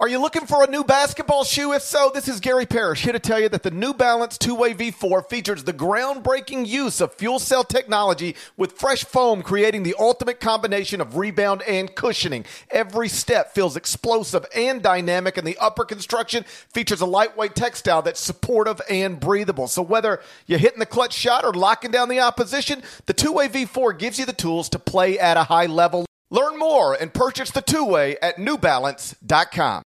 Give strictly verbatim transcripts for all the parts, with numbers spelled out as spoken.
Are you looking for a new basketball shoe? If so, this is Gary Parrish here to tell you that the New Balance two-way V four features the groundbreaking use of fuel cell technology with fresh foam, creating the ultimate combination of rebound and cushioning. Every step feels explosive and dynamic, and the upper construction features a lightweight textile that's supportive and breathable. So whether you're hitting the clutch shot or locking down the opposition, the two-way V four gives you the tools to play at a high level. Learn more and purchase the two-way at new balance dot com.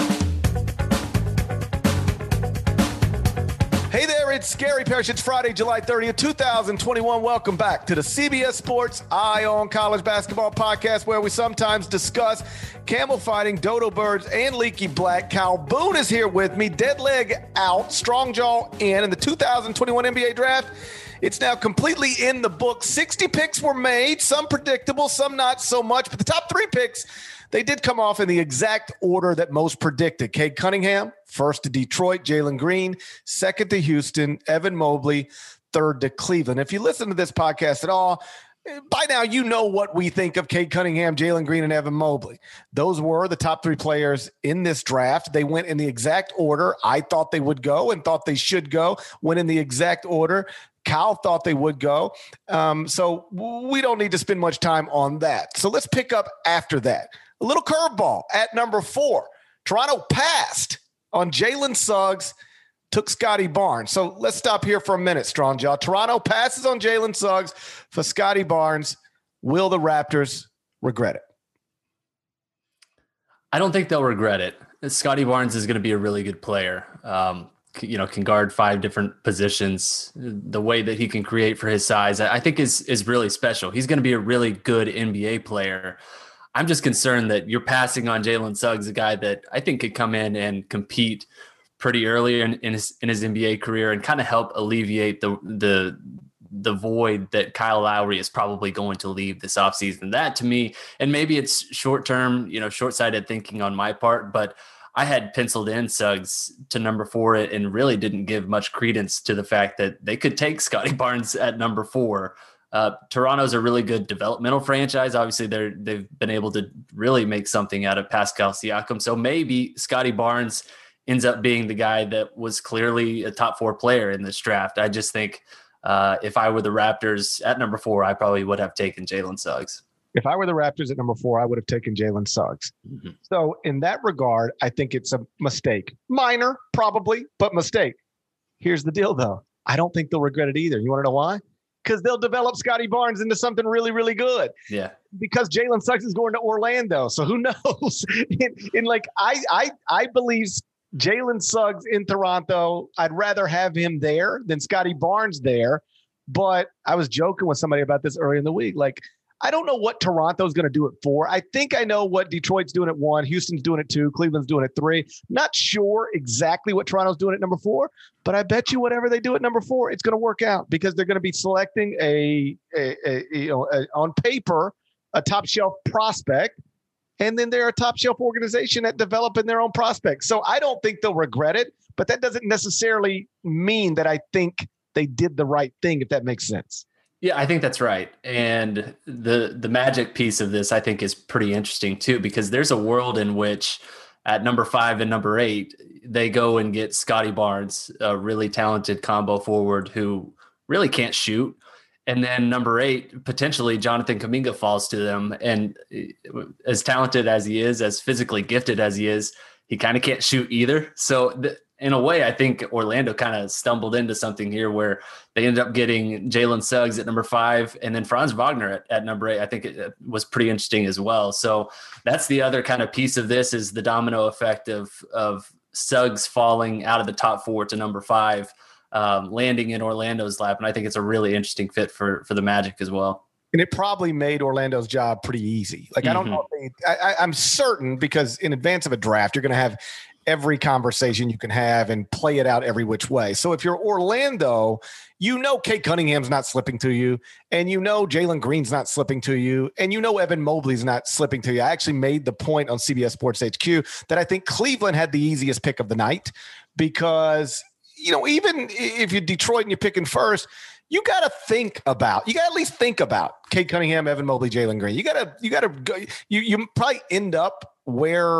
Hey there, it's Gary Parrish. It's Friday, July thirtieth, twenty twenty-one. Welcome back to the C B S Sports Eye on College Basketball podcast, where we sometimes discuss camel fighting, dodo birds, and leaky black. Kyle Boone is here with me. Dead leg out, strong jaw in. In the two thousand twenty-one N B A draft, it's now completely in the book. sixty picks were made, some predictable, some not so much. But the top three picks, they did come off in the exact order that most predicted. Cade Cunningham, first to Detroit. Jalen Green, second to Houston. Evan Mobley, third to Cleveland. If you listen to this podcast at all, by now you know what we think of Cade Cunningham, Jalen Green, and Evan Mobley. Those were the top three players in this draft. They went in the exact order I thought they would go and thought they should go. Went in the exact order Kyle thought they would go. Um, so we don't need to spend much time on that. So let's pick up after that. A little curveball at number four. Toronto passed on Jalen Suggs, took Scotty Barnes. So let's stop here for a minute, Strong Jaw. Toronto passes on Jalen Suggs for Scotty Barnes. Will the Raptors regret it? I don't think they'll regret it. Scotty Barnes is going to be a really good player. Um, you know, can guard five different positions. The way that he can create for his size, I think is, is really special. He's going to be a really good N B A player. I'm just concerned that you're passing on Jalen Suggs, a guy that I think could come in and compete pretty early in, in his in his N B A career and kind of help alleviate the the the void that Kyle Lowry is probably going to leave this offseason. That to me, and maybe it's short term, you know, short-sighted thinking on my part, but I had penciled in Suggs to number four and really didn't give much credence to the fact that they could take Scotty Barnes at number four. Uh, Toronto's a really good developmental franchise. Obviously, they're, they've been able to really make something out of Pascal Siakam. So maybe Scotty Barnes ends up being the guy that was clearly a top four player in this draft. I just think uh, if I were the Raptors at number four, I probably would have taken Jalen Suggs. If I were the Raptors at number four, I would have taken Jalen Suggs. Mm-hmm. So in that regard, I think it's a mistake. Minor, probably, but mistake. Here's the deal, though. I don't think they'll regret it either. You want to know why? Because they'll develop Scotty Barnes into something really, really good. Yeah. Because Jalen Suggs is going to Orlando. So who knows? in, in like, I, I, I believe Jalen Suggs in Toronto, I'd rather have him there than Scotty Barnes there. But I was joking with somebody about this earlier in the week. Like, I don't know what Toronto's going to do it for. I think I know what Detroit's doing at one, Houston's doing it two, Cleveland's doing it three. Not sure exactly what Toronto's doing at number four, but I bet you whatever they do at number four, it's going to work out because they're going to be selecting a, a, a you know, a, on paper, a top shelf prospect, and then they're a top shelf organization at developing their own prospects. So I don't think they'll regret it, but that doesn't necessarily mean that I think they did the right thing, if that makes sense. Yeah, I think that's right. And the the magic piece of this, I think, is pretty interesting, too, because there's a world in which at number five and number eight, they go and get Scotty Barnes, a really talented combo forward who really can't shoot. And then number eight, potentially Jonathan Kuminga falls to them. And as talented as he is, as physically gifted as he is, he kind of can't shoot either. So the, in a way, I think Orlando kind of stumbled into something here where they ended up getting Jalen Suggs at number five and then Franz Wagner at, at number eight. I think it, it was pretty interesting as well. So that's the other kind of piece of this is the domino effect of, of Suggs falling out of the top four to number five, um, landing in Orlando's lap. And I think it's a really interesting fit for, for the Magic as well. And it probably made Orlando's job pretty easy. Like, mm-hmm. I don't know. If they, I, I'm certain because in advance of a draft, you're going to have every conversation you can have and play it out every which way. So if you're Orlando, you know Cade Cunningham's not slipping to you, and you know Jalen Green's not slipping to you, and you know Evan Mobley's not slipping to you. I actually made the point on C B S Sports H Q that I think Cleveland had the easiest pick of the night because, you know, even if you're Detroit and you're picking first, you got to think about, you got to at least think about Cade Cunningham, Evan Mobley, Jalen Green. You got to, you got to go, you, you probably end up where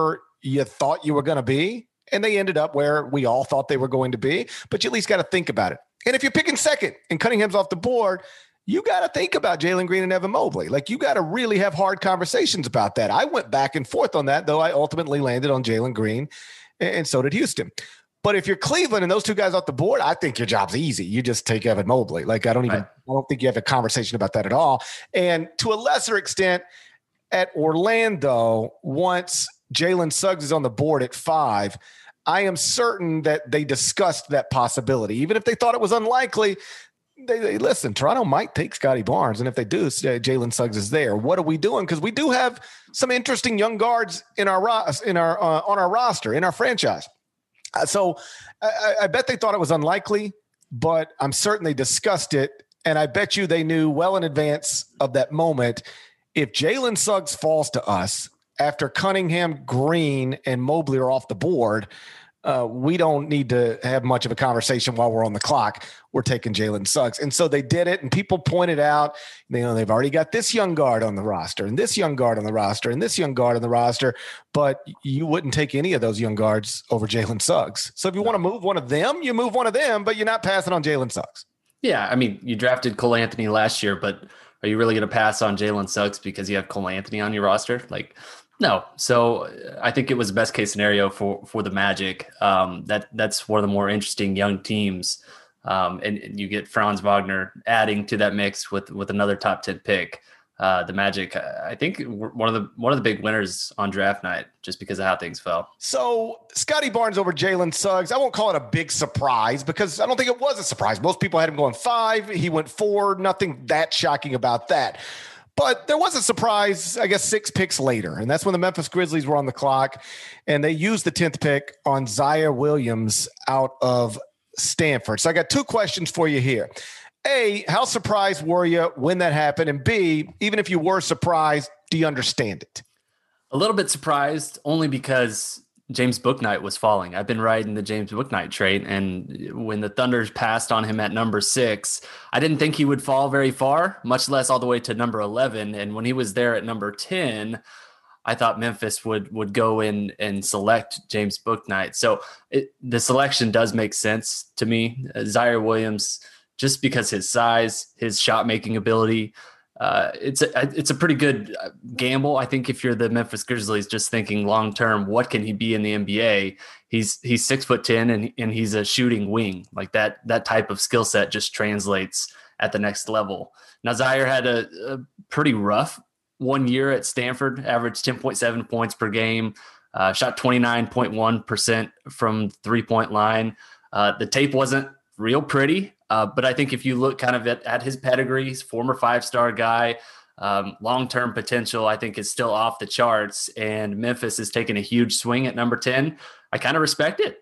you thought you were going to be, and they ended up where we all thought they were going to be, but you at least got to think about it. And if you're picking second and Cunningham's off the board, you got to think about Jalen Green and Evan Mobley. Like, you got to really have hard conversations about that. I went back and forth on that, though I ultimately landed on Jalen Green, and so did Houston. But if you're Cleveland and those two guys off the board, I think your job's easy. You just take Evan Mobley. Like, I don't even, right. I don't think you have a conversation about that at all. And to a lesser extent, at Orlando, once Jalen Suggs is on the board at five, I am certain that they discussed that possibility. Even if they thought it was unlikely, they, they listen, Toronto might take Scotty Barnes. And if they do, Jalen Suggs is there. What are we doing? Because we do have some interesting young guards in our, in our uh, on our roster, in our franchise. Uh, so I, I bet they thought it was unlikely, but I'm certain they discussed it. And I bet you they knew well in advance of that moment, if Jalen Suggs falls to us after Cunningham, Green, and Mobley are off the board, uh, we don't need to have much of a conversation while we're on the clock. We're taking Jalen Suggs. And so they did it, and people pointed out, you know, they've already got this young guard on the roster and this young guard on the roster and this young guard on the roster, but you wouldn't take any of those young guards over Jalen Suggs. So if you want to move one of them, you move one of them, but you're not passing on Jalen Suggs. Yeah, I mean, you drafted Cole Anthony last year, but are you really going to pass on Jalen Suggs because you have Cole Anthony on your roster? Like, no. So I think it was the best case scenario for, for the Magic. Um, that that's one of the more interesting young teams. Um, and, and you get Franz Wagner adding to that mix with, with another top ten pick. Uh, the Magic, I think, one of the one of the big winners on draft night, just because of how things fell. So Scotty Barnes over Jalen Suggs, I won't call it a big surprise because I don't think it was a surprise. Most people had him going five. He went four. Nothing that shocking about that. But there was a surprise, I guess, six picks later. And that's when the Memphis Grizzlies were on the clock. And they used the tenth pick on Zaire Williams out of Stanford. So I got two questions for you here. A, how surprised were you when that happened? And B, even if you were surprised, do you understand it? A little bit surprised, only because James Bouknight was falling. I've been riding the James Bouknight train, and when the Thunders passed on him at number six, I didn't think he would fall very far, much less all the way to number eleven. And when he was there at number ten, I thought Memphis would would go in and select James Bouknight. So it, the selection does make sense to me. Uh, Zaire Williams, just because his size, his shot-making ability, uh, it's a, it's a pretty good gamble. I think if you're the Memphis Grizzlies, just thinking long-term, what can he be in the N B A? He's he's six foot ten and and he's a shooting wing. Like that that type of skill set just translates at the next level. Now Zaire had a, a pretty rough one year at Stanford, averaged ten point seven points per game, uh, shot twenty-nine point one percent from three-point line. Uh, the tape wasn't real pretty. Uh, but I think if you look kind of at, at his pedigree, he's former five-star guy, um, long-term potential, I think is still off the charts. And Memphis is taking a huge swing at number ten. I kind of respect it.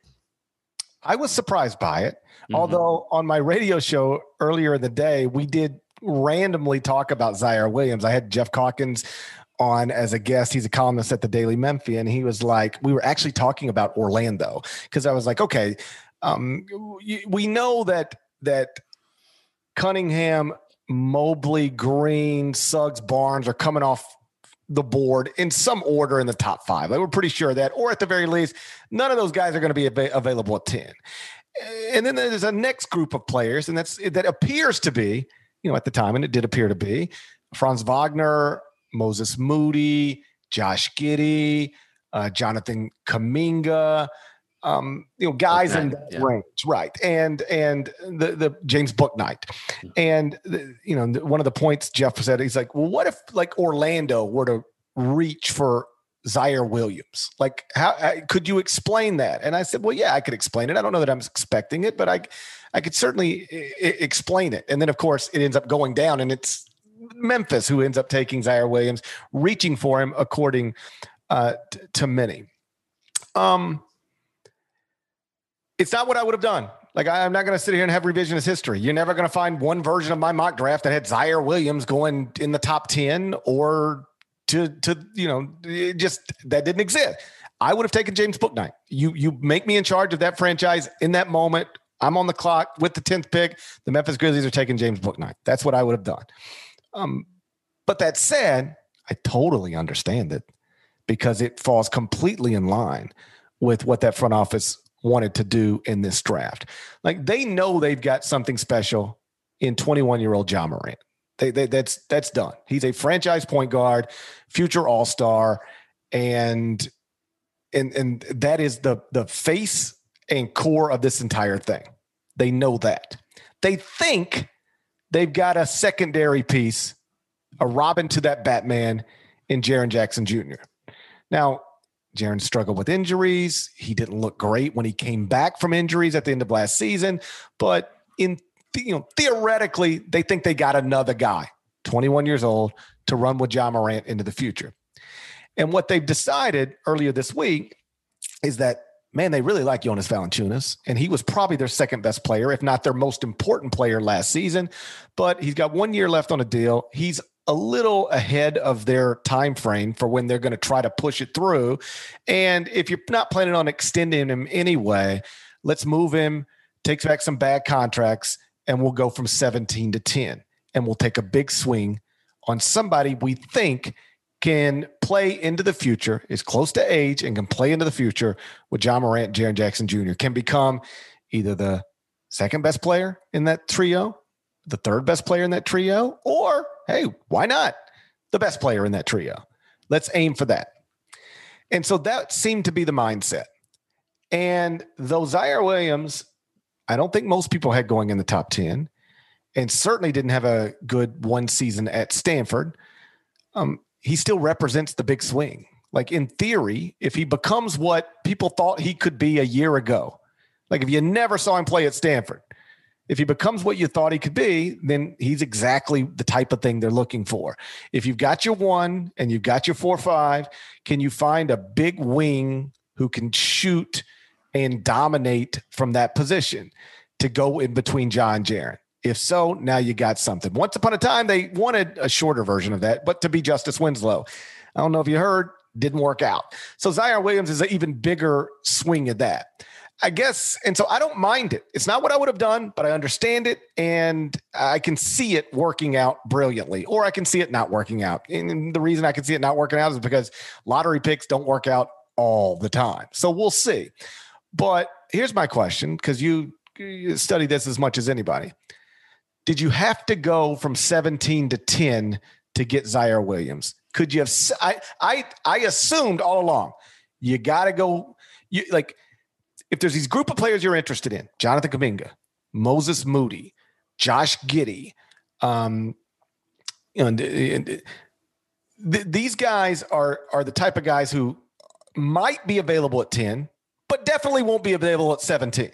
I was surprised by it. Mm-hmm. Although on my radio show earlier in the day, we did randomly talk about Zaire Williams. I had Jeff Calkins on as a guest. He's a columnist at the Daily Memphian. And he was like, we were actually talking about Orlando because I was like, okay, um, we know that that Cunningham, Mobley, Green, Suggs, Barnes are coming off the board in some order in the top five. Like, we're pretty sure of that, or at the very least, none of those guys are going to be av- available at ten. And then there's a next group of players, and that's that appears to be, you know, at the time, and it did appear to be, Franz Wagner, Moses Moody, Josh Giddey, uh, Jonathan Kuminga, Um, you know, guys okay, in that yeah. range, right? And and the the James Bouknight, and the, you know, one of the points Jeff said, he's like, well, what if like Orlando were to reach for Zaire Williams? Like, how could you explain that? And I said, well, yeah, I could explain it. I don't know that I'm expecting it, but I I could certainly I- explain it. And then of course it ends up going down, and it's Memphis who ends up taking Zaire Williams, reaching for him, according uh, t- to many. Um. It's not what I would have done. Like, I'm not going to sit here and have revisionist history. You're never going to find one version of my mock draft that had Zaire Williams going in the top ten or to, to, you know, it just, that didn't exist. I would have taken James Bouknight. You, you make me in charge of that franchise in that moment. I'm on the clock with the tenth pick. The Memphis Grizzlies are taking James Bouknight. That's what I would have done. Um, but that said, I totally understand that because it falls completely in line with what that front office wanted to do in this draft. Like, they know they've got something special in twenty-one-year-old Ja Morant. They, they, that's that's done. He's a franchise point guard, future all-star, and and and that is the the face and core of this entire thing. They know that. They think they've got a secondary piece, a Robin to that Batman, in Jaren Jackson Junior Now, Jaren struggled with injuries. He didn't look great when he came back from injuries at the end of last season. But in you know, theoretically, they think they got another guy, twenty-one years old, to run with Ja Morant into the future. And what they've decided earlier this week is that, man, they really like Jonas Valanciunas, and he was probably their second best player, if not their most important player last season. But he's got one year left on a deal. He's a little ahead of their time frame for when they're going to try to push it through. And if you're not planning on extending him anyway, let's move him, takes back some bad contracts, and we'll go from seventeen to ten. And we'll take a big swing on somebody we think can play into the future, is close to age, and can play into the future with Ja Morant, Jaren Jackson Junior, can become either the second best player in that trio, the third best player in that trio, or, hey, why not the best player in that trio? Let's aim for that. And so that seemed to be the mindset. And though Zaire Williams, I don't think most people had going in the top ten, and certainly didn't have a good one season at Stanford, um, he still represents the big swing. Like, in theory, if he becomes what people thought he could be a year ago, like if you never saw him play at Stanford, if he becomes what you thought he could be, then he's exactly the type of thing they're looking for. If you've got your one and you've got your four, five, can you find a big wing who can shoot and dominate from that position to go in between Ja and Jaren? If so, now you got something. Once upon a time, they wanted a shorter version of that, but to be Justice Winslow. I don't know if you heard, didn't work out. So Zion Williams is an even bigger swing at that, I guess. And so I don't mind it. It's not what I would have done, but I understand it, and I can see it working out brilliantly, or I can see it not working out. And the reason I can see it not working out is because lottery picks don't work out all the time. So we'll see. But here's my question, because you, you study this as much as anybody. Did you have to go from seventeen to ten to get Zaire Williams? Could you have? I I I assumed all along you got to go. You like if there's these group of players you're interested in: Jonathan Kuminga, Moses Moody, Josh Giddey. Um, you know, and, and, th- these guys are are the type of guys who might be available at ten, but definitely won't be available at seventeen.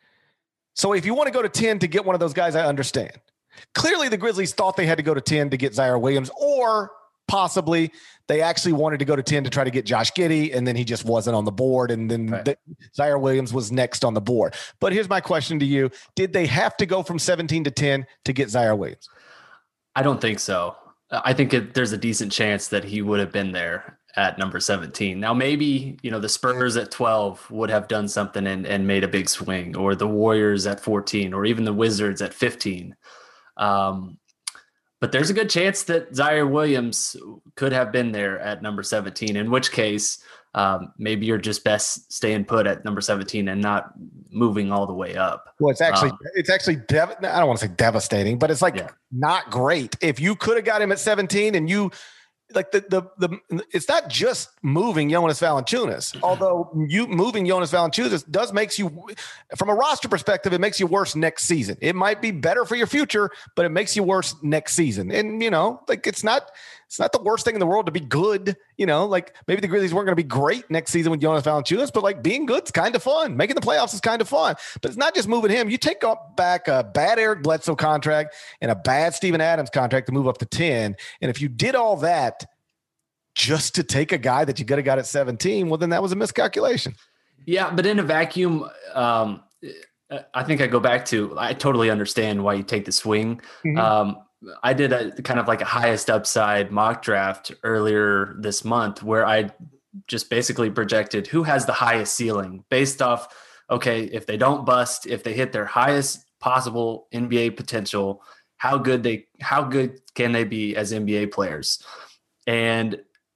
So if you want to go to ten to get one of those guys, I understand. Clearly, the Grizzlies thought they had to go to ten to get Zaire Williams, or possibly they actually wanted to go to ten to try to get Josh Giddey, and then he just wasn't on the board, and then right. the, Zaire Williams was next on the board. But here's my question to you. Did they have to go from seventeen to ten to get Zaire Williams? I don't think so. I think it, there's a decent chance that he would have been there at number seventeen. Now, maybe, you know, the Spurs at twelve would have done something and, and made a big swing, or the Warriors at fourteen, or even the Wizards at fifteen. Um, but there's a good chance that Zaire Williams could have been there at number seventeen, in which case um, maybe you're just best staying put at number seventeen and not moving all the way up. Well, it's actually, um, it's actually, dev- I don't want to say devastating, but it's like yeah. not great. If you could have got him at seventeen and you, like the, the, the, it's not just moving Jonas Valanciunas, although you moving Jonas Valanciunas does makes you, from a roster perspective, it makes you worse next season. It might be better for your future, but it makes you worse next season. And, you know, like it's not, it's not the worst thing in the world to be good. You know, like maybe the Grizzlies weren't going to be great next season with Jonas Valanciunas, but like being good's kind of fun. Making the playoffs is kind of fun, but it's not just moving him. You take up back a bad Eric Bledsoe contract and a bad Steven Adams contract to move up to ten. And if you did all that just to take a guy that you could have got at seventeen, well, then that was a miscalculation. Yeah. But in a vacuum, um, I think I go back to, I totally understand why you take the swing. Mm-hmm. Um, I did a kind of like a highest upside mock draft earlier this month where I just basically projected who has the highest ceiling based off, okay, if they don't bust, if they hit their highest possible N B A potential, how good they, how good can they be as N B A players? And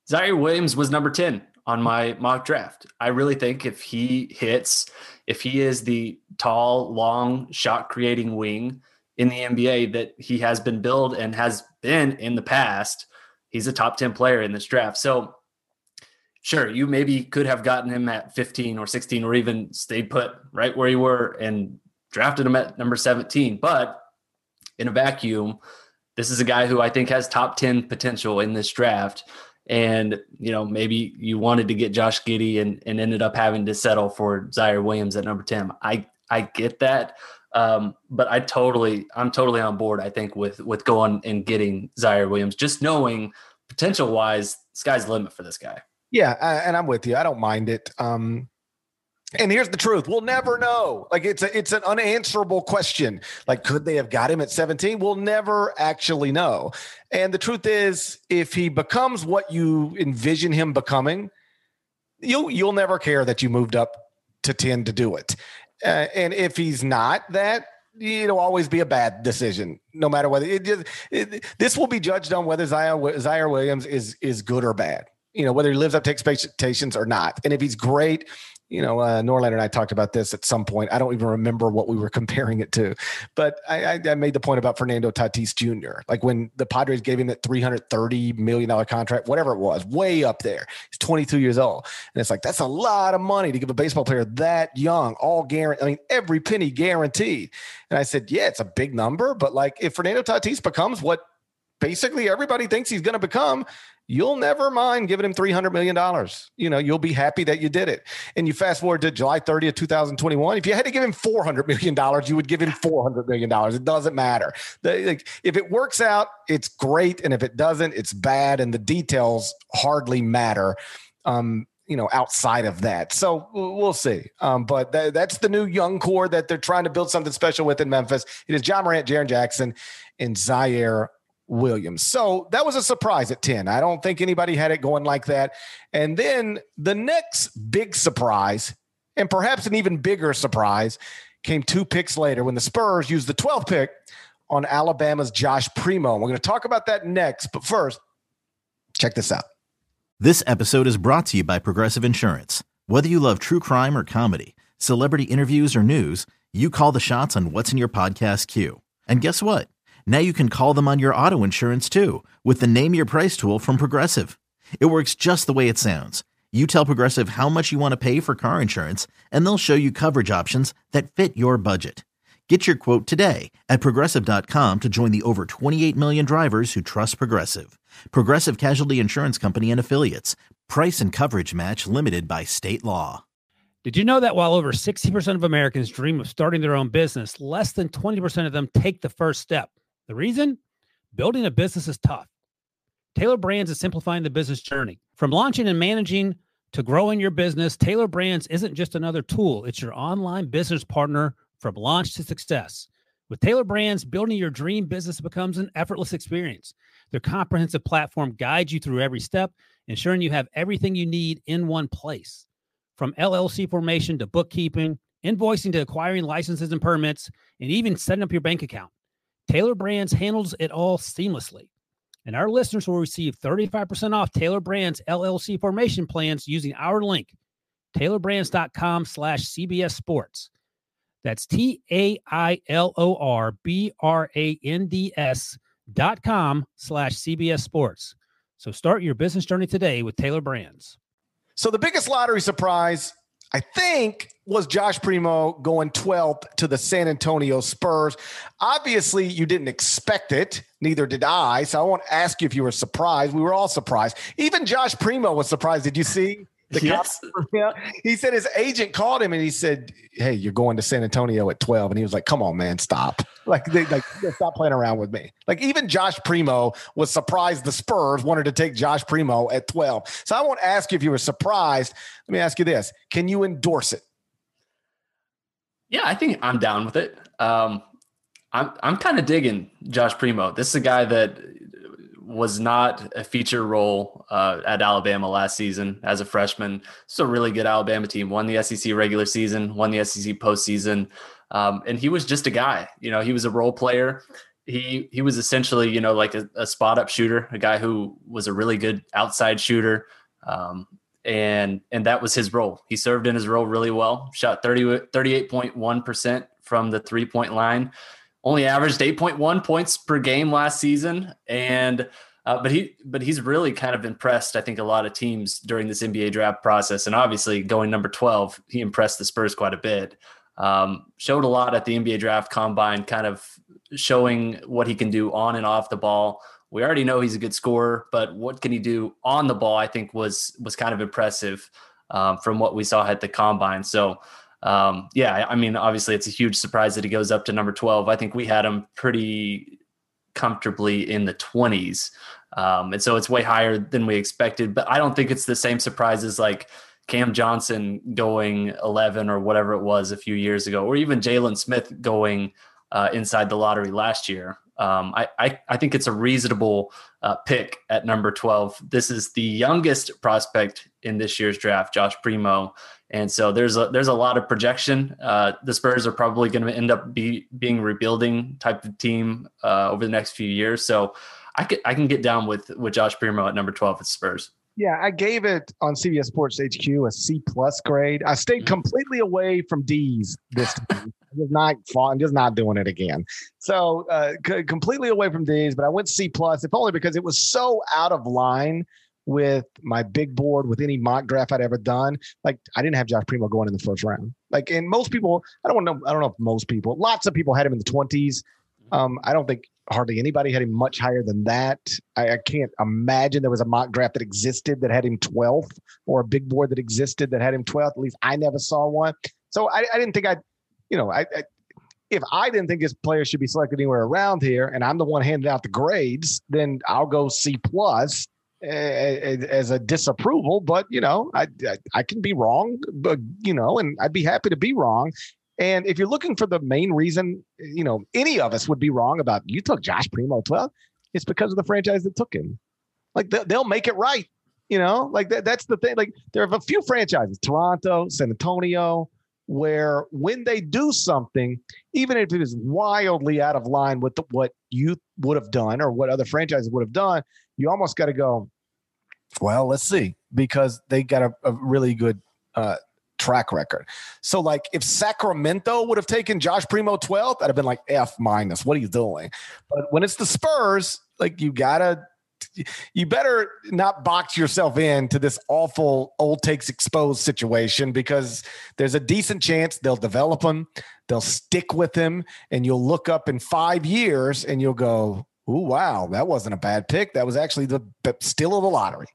Zaire Williams was number ten on my mock draft. I really think if he hits, if he is the tall, long, shot-creating wing in the N B A that he has been billed and has been in the past, he's a top ten player in this draft. So sure, you maybe could have gotten him at fifteen or sixteen or even stayed put right where you were and drafted him at number seventeen. But in a vacuum, this is a guy who I think has top ten potential in this draft. And, you know, maybe you wanted to get Josh Giddey and, and ended up having to settle for Zaire Williams at number ten. I, I get that. Um, but I totally, I'm totally on board, I think, with, with going and getting Zaire Williams, just knowing potential wise, sky's the limit for this guy. Yeah. And I'm with you. I don't mind it. Um, And here's the truth. We'll never know. Like it's a, it's an unanswerable question. Like, could they have got him at seventeen? We'll never actually know. And the truth is, if he becomes what you envision him becoming, you'll, you'll never care that you moved up to ten to do it. Uh, and if he's not that, it'll always be a bad decision, no matter whether it just, it, this will be judged on whether Zaire, Zaire Williams is, is good or bad, you know, whether he lives up to expectations or not. And if he's great, you know, uh, Norlander and I talked about this at some point. I don't even remember what we were comparing it to, but I, I, I made the point about Fernando Tatis Junior Like when the Padres gave him that three hundred thirty million dollars contract, whatever it was, way up there. He's twenty-two years old. And it's like, that's a lot of money to give a baseball player that young, all guaranteed. I mean, every penny guaranteed. And I said, yeah, it's a big number, but like if Fernando Tatis becomes what basically everybody thinks he's going to become, you'll never mind giving him three hundred million dollars. You know, you'll be happy that you did it. And you fast forward to July thirtieth, twenty twenty-one. If you had to give him four hundred million dollars, you would give him four hundred million dollars. It doesn't matter. The, like, if it works out, it's great. And if it doesn't, it's bad. And the details hardly matter, um, you know, outside of that. So we'll see. Um, but th- that's the new young core that they're trying to build something special with in Memphis. It is John Morant, Jaren Jackson, and Zaire Williams. So that was a surprise at ten. I don't think anybody had it going like that. And then the next big surprise, and perhaps an even bigger surprise, came two picks later when the Spurs used the twelfth pick on Alabama's Josh Primo. We're going to talk about that next. But first, check this out. This episode is brought to you by Progressive Insurance. Whether you love true crime or comedy, celebrity interviews or news, you call the shots on what's in your podcast queue. And guess what? Now you can call them on your auto insurance too with the Name Your Price tool from Progressive. It works just the way it sounds. You tell Progressive how much you want to pay for car insurance, and they'll show you coverage options that fit your budget. Get your quote today at Progressive dot com to join the over twenty-eight million drivers who trust Progressive. Progressive Casualty Insurance Company and Affiliates. Price and coverage match limited by state law. Did you know that while over sixty percent of Americans dream of starting their own business, less than twenty percent of them take the first step? The reason? Building a business is tough. Taylor Brands is simplifying the business journey. From launching and managing to growing your business, Taylor Brands isn't just another tool. It's your online business partner from launch to success. With Taylor Brands, building your dream business becomes an effortless experience. Their comprehensive platform guides you through every step, ensuring you have everything you need in one place. From L L C formation to bookkeeping, invoicing to acquiring licenses and permits, and even setting up your bank account, Taylor Brands handles it all seamlessly. And our listeners will receive thirty-five percent off Taylor Brands L L C formation plans using our link, taylor brands dot com slash C B S Sports. That's T A I L O R B R A N D S dot com slash C B S Sports. So start your business journey today with Taylor Brands. So the biggest lottery surprise, I think, was Josh Primo going twelfth to the San Antonio Spurs. Obviously, you didn't expect it. Neither did I. So I won't ask you if you were surprised. We were all surprised. Even Josh Primo was surprised. Did you see the yes. comment? He said his agent called him and he said, hey, you're going to San Antonio at twelve. And he was like, come on, man, stop. Like, they, like stop playing around with me. Like even Josh Primo was surprised the Spurs wanted to take Josh Primo at twelve. So I won't ask you if you were surprised. Let me ask you this. Can you endorse it? Yeah, I think I'm down with it. Um, I'm I'm kind of digging Josh Primo. This is a guy that was not a feature role uh, at Alabama last season as a freshman. It's a really good Alabama team. Won the S E C regular season, won the S E C postseason, um, and he was just a guy. You know, he was a role player. He he was essentially, you know, like a, a spot up shooter, a guy who was a really good outside shooter. Um, and and that was his role. He served in his role really well, shot thirty, thirty-eight point one percent from the three-point line, only averaged eight point one points per game last season. And uh, but he but he's really kind of impressed, I think, a lot of teams during this N B A draft process. And obviously going number twelve, he impressed the Spurs quite a bit. Um, showed a lot at the N B A draft combine, kind of showing what he can do on and off the ball. We already know he's a good scorer, but what can he do on the ball, I think was, was kind of impressive um, from what we saw at the combine. So um, yeah, I mean, obviously it's a huge surprise that he goes up to number twelve. I think we had him pretty comfortably in the twenties. Um, and so it's way higher than we expected, but I don't think it's the same surprise as like Cam Johnson going eleven or whatever it was a few years ago, or even Jalen Smith going uh, inside the lottery last year. Um, I, I, I think it's a reasonable uh, pick at number twelve. This is the youngest prospect in this year's draft, Josh Primo. And so there's a, there's a lot of projection. Uh, the Spurs are probably going to end up be, being rebuilding type of team uh, over the next few years. So I can, I can get down with, with Josh Primo at number twelve at Spurs. Yeah, I gave it on C B S Sports H Q a C plus grade. I stayed completely away from D's this time. I'm just not, I'm just not doing it again. So uh, c- completely away from D's, but I went C plus, if only because it was so out of line with my big board, with any mock draft I'd ever done. Like, I didn't have Josh Primo going in the first round. Like, and most people, I don't know, I don't know if most people, lots of people had him in the twenties. Um, I don't think hardly anybody had him much higher than that. I, I can't imagine there was a mock draft that existed that had him twelfth, or a big board that existed that had him twelfth. At least I never saw one. So I, I didn't think I'd, you know, I, I if I didn't think this player should be selected anywhere around here, and I'm the one handing out the grades, then I'll go C plus as a disapproval. But, you know, I, I I can be wrong, but, you know, and I'd be happy to be wrong. And if you're looking for the main reason, you know, any of us would be wrong about you took Josh Primo twelve, it's because of the franchise that took him. Like, they'll make it right. You know, like that, that's the thing. Like, there are a few franchises, Toronto, San Antonio, where when they do something, even if it is wildly out of line with the, what you would have done or what other franchises would have done, you almost got to go, well, let's see, because they got a, a really good uh, track record. So, like, if Sacramento would have taken Josh Primo twelfth, I'd have been like, F minus, what are you doing? But when it's the Spurs, like, you got to, you better not box yourself into this awful old takes exposed situation, because there's a decent chance they'll develop him, they'll stick with him, and you'll look up in five years and you'll go, ooh, wow, that wasn't a bad pick. That was actually the steal of the lottery.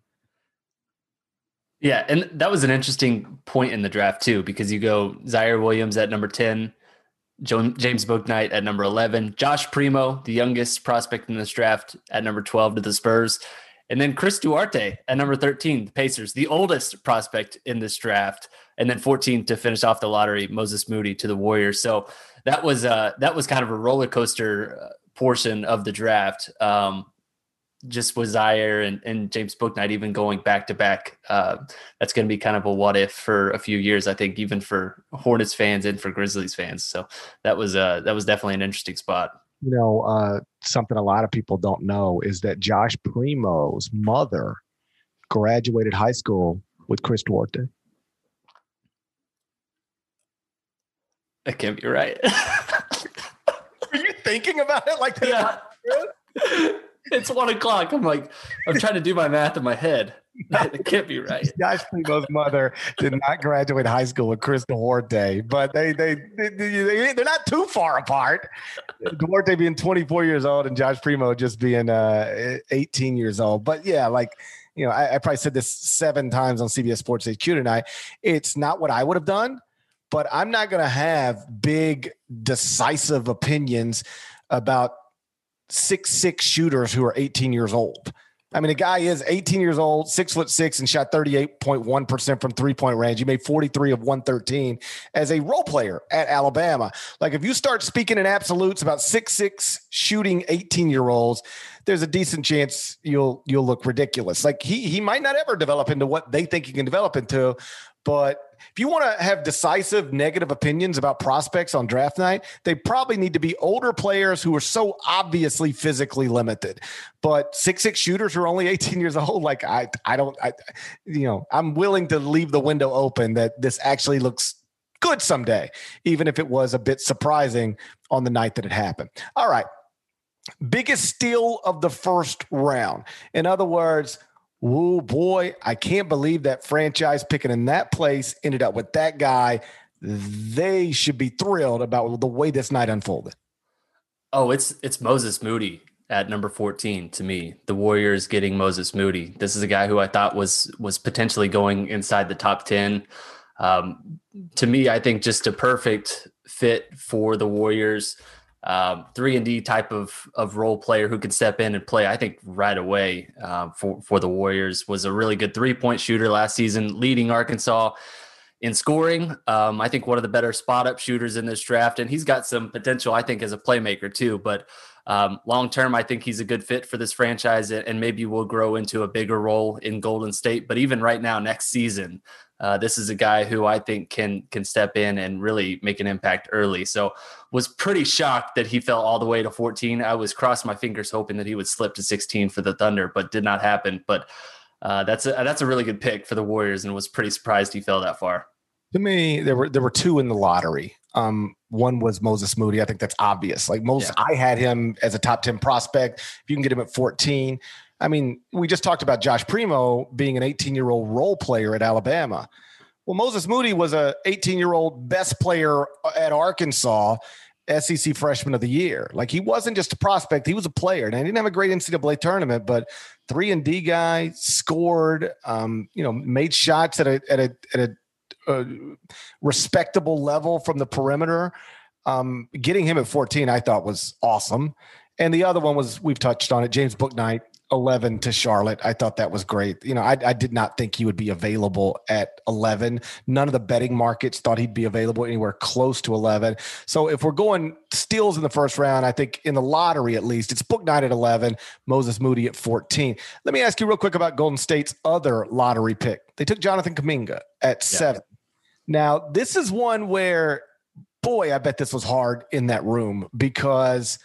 Yeah, and that was an interesting point in the draft too, because you go Zaire Williams at number ten, James Bouknight at number eleven, Josh Primo, the youngest prospect in this draft, at number twelve to the Spurs, and then Chris Duarte at number thirteen, the Pacers, the oldest prospect in this draft, and then fourteen to finish off the lottery, Moses Moody to the Warriors. So that was uh, that was kind of a roller coaster portion of the draft. Um, just with Zaire and, and James Bouknight even going back to back. Uh, that's going to be kind of a what if for a few years, I think, even for Hornets fans and for Grizzlies fans. So that was uh, that was definitely an interesting spot. You know, uh, something a lot of people don't know is that Josh Primo's mother graduated high school with Chris Duarte. That can't be right. Are you thinking about it like that? Yeah. It's one o'clock. I'm like, I'm trying to do my math in my head. It can't be right. Josh Primo's mother did not graduate high school with Chris Duarte, but they, they, they, they, they're not too far apart. Duarte being twenty-four years old and Josh Primo just being uh, eighteen years old. But yeah, like, you know, I, I probably said this seven times on C B S Sports H Q tonight. It's not what I would have done, but I'm not going to have big, decisive opinions about six six shooters who are eighteen years old. I mean, a guy is eighteen years old, six foot six, and shot thirty-eight point one percent from three point range. He made forty-three of one thirteen as a role player at Alabama. Like, if you start speaking in absolutes about six six shooting eighteen year olds, there's a decent chance you'll you'll look ridiculous. Like, he he might not ever develop into what they think he can develop into, but if you want to have decisive negative opinions about prospects on draft night, they probably need to be older players who are so obviously physically limited. But six six shooters who are only eighteen years old, like I, I don't, I, you know, I'm willing to leave the window open that this actually looks good someday, even if it was a bit surprising on the night that it happened. All right. Biggest steal of the first round. In other words, oh boy, I can't believe that franchise picking in that place ended up with that guy. They should be thrilled about the way this night unfolded. Oh, it's it's Moses Moody at number fourteen to me. The Warriors getting Moses Moody. This is a guy who I thought was was potentially going inside the top ten. Um, to me, I think just a perfect fit for the Warriors. Um, three and D type of of role player who can step in and play, I think, right away uh, for, for the Warriors. Was a really good three-point shooter last season, leading Arkansas in scoring. Um, I think one of the better spot-up shooters in this draft, and he's got some potential, I think, as a playmaker too. But um, long-term, I think he's a good fit for this franchise, and maybe will grow into a bigger role in Golden State. But even right now, next season, Uh, this is a guy who I think can can step in and really make an impact early. So was pretty shocked that he fell all the way to fourteen. I was crossing my fingers hoping that he would slip to sixteen for the Thunder, but did not happen. But uh, that's a that's a really good pick for the Warriors, and was pretty surprised he fell that far. To me, there were there were two in the lottery. Um, one was Moses Moody. I think that's obvious. Like most, yeah. I had him as a top ten prospect. If you can get him at fourteen. I mean, we just talked about Josh Primo being an eighteen-year-old role player at Alabama. Well, Moses Moody was a eighteen-year-old best player at Arkansas, S E C Freshman of the Year. Like, he wasn't just a prospect; he was a player. And he didn't have a great N C double A tournament, but three and D guy, scored, um, you know, made shots at a at a at a, a respectable level from the perimeter. Um, getting him at fourteen, I thought was awesome. And the other one was, we've touched on it, James Bouknight, eleven to Charlotte. I thought that was great. You know, I, I did not think he would be available at eleven. None of the betting markets thought he'd be available anywhere close to eleven. So if we're going steals in the first round, I think in the lottery at least, it's Bouknight at eleven, Moses Moody at fourteen. Let me ask you real quick about Golden State's other lottery pick. They took Jonathan Kuminga at yeah. seven. Now, this is one where, boy, I bet this was hard in that room, because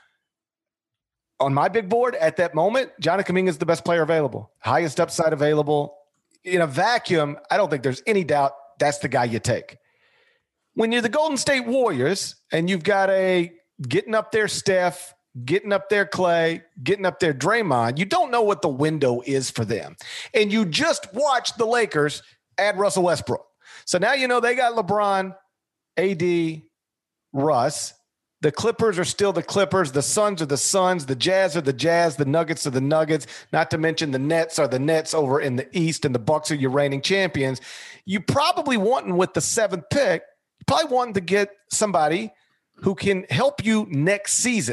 on my big board at that moment, Jonathan Kuminga is the best player available, highest upside available. In a vacuum, I don't think there's any doubt that's the guy you take. When you're the Golden State Warriors and you've got a getting up there Steph, getting up there Clay, getting up there Draymond, you don't know what the window is for them. And you just watched the Lakers add Russell Westbrook. So now you know they got LeBron, A D, Russ. The Clippers are still the Clippers. The Suns are the Suns. The Jazz are the Jazz. The Nuggets are the Nuggets. Not to mention the Nets are the Nets over in the East, and the Bucks are your reigning champions. You probably wanting with the seventh pick, probably wanting to get somebody who can help you next season.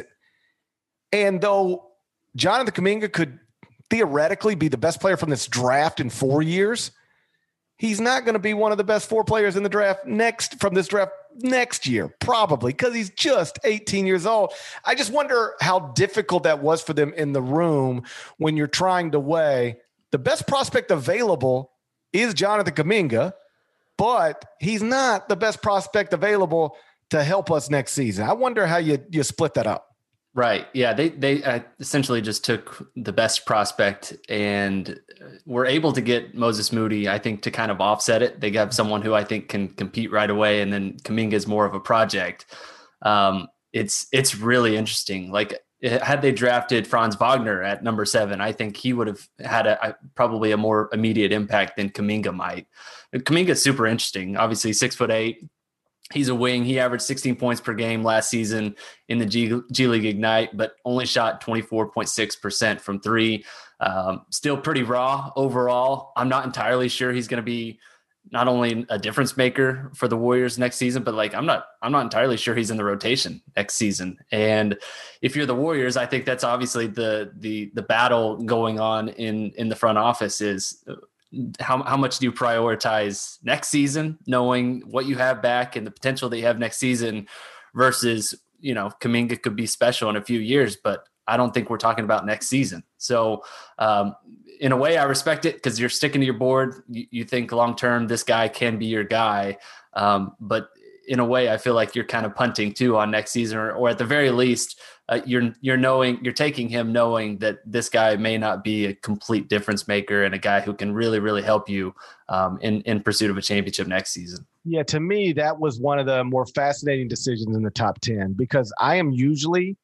And though Jonathan Kuminga could theoretically be the best player from this draft in four years, he's not going to be one of the best four players in the draft next from this draft next year, probably, because he's just eighteen years old. I just wonder how difficult that was for them in the room when you're trying to weigh the best prospect available is Jonathan Kuminga, but he's not the best prospect available to help us next season. I wonder how you you split that up. Right. Yeah. They they uh, essentially just took the best prospect and were able to get Moses Moody, I think, to kind of offset it. They have someone who I think can compete right away, and then Kuminga is more of a project. Um, it's it's really interesting. Like, had they drafted Franz Wagner at number seven, I think he would have had a, a probably a more immediate impact than Kuminga might. Kuminga is super interesting. Obviously, six foot eight. He's a wing. He averaged sixteen points per game last season in the G, G League Ignite, but only shot twenty-four point six percent from three. Um, still pretty raw overall. I'm not entirely sure he's going to be not only a difference maker for the Warriors next season, but like, I'm not, I'm not entirely sure he's in the rotation next season. And if you're the Warriors, I think that's obviously the, the, the battle going on in, in the front office is, How how much do you prioritize next season, knowing what you have back and the potential that you have next season versus, you know, Kuminga could be special in a few years, but I don't think we're talking about next season. So um, in a way, I respect it because you're sticking to your board. You, you think long-term, this guy can be your guy. Um, but in a way, I feel like you're kind of punting too on next season, or, or at the very least, uh, you're you're knowing you're taking him knowing that this guy may not be a complete difference maker and a guy who can really really help you um, in in pursuit of a championship next season. Yeah, to me, that was one of the more fascinating decisions in the top ten, because I am usually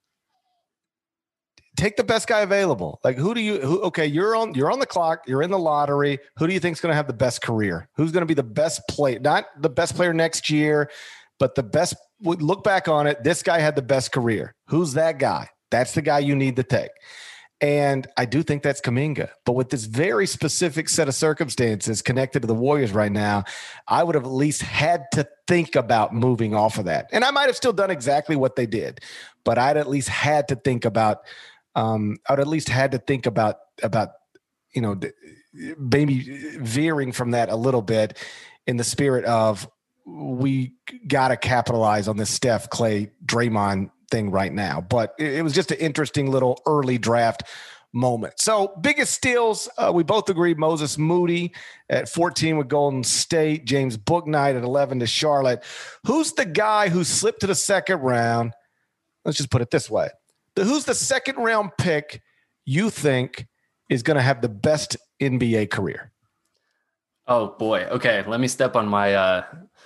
take the best guy available. Like, who do you? Who? Okay, you're on you're on the clock. You're in the lottery. Who do you think is going to have the best career? Who's going to be the best player? Not the best player next year, but the best. Look back on it. This guy had the best career. Who's that guy? That's the guy you need to take. And I do think that's Kuminga. But with this very specific set of circumstances connected to the Warriors right now, I would have at least had to think about moving off of that. And I might have still done exactly what they did, but I'd at least had to think about. Um, I would at least had to think about about you know maybe veering from that a little bit in the spirit of, we got to capitalize on this Steph, Clay, Draymond thing right now. But it, it was just an interesting little early draft moment. So biggest steals, uh, we both agree, Moses Moody at fourteen with Golden State, James Bouknight at eleven to Charlotte. Who's the guy who slipped to the second round? Let's just put it this way. The, who's the second round pick you think is going to have the best N B A career? Oh boy. Okay. Let me step on my, uh,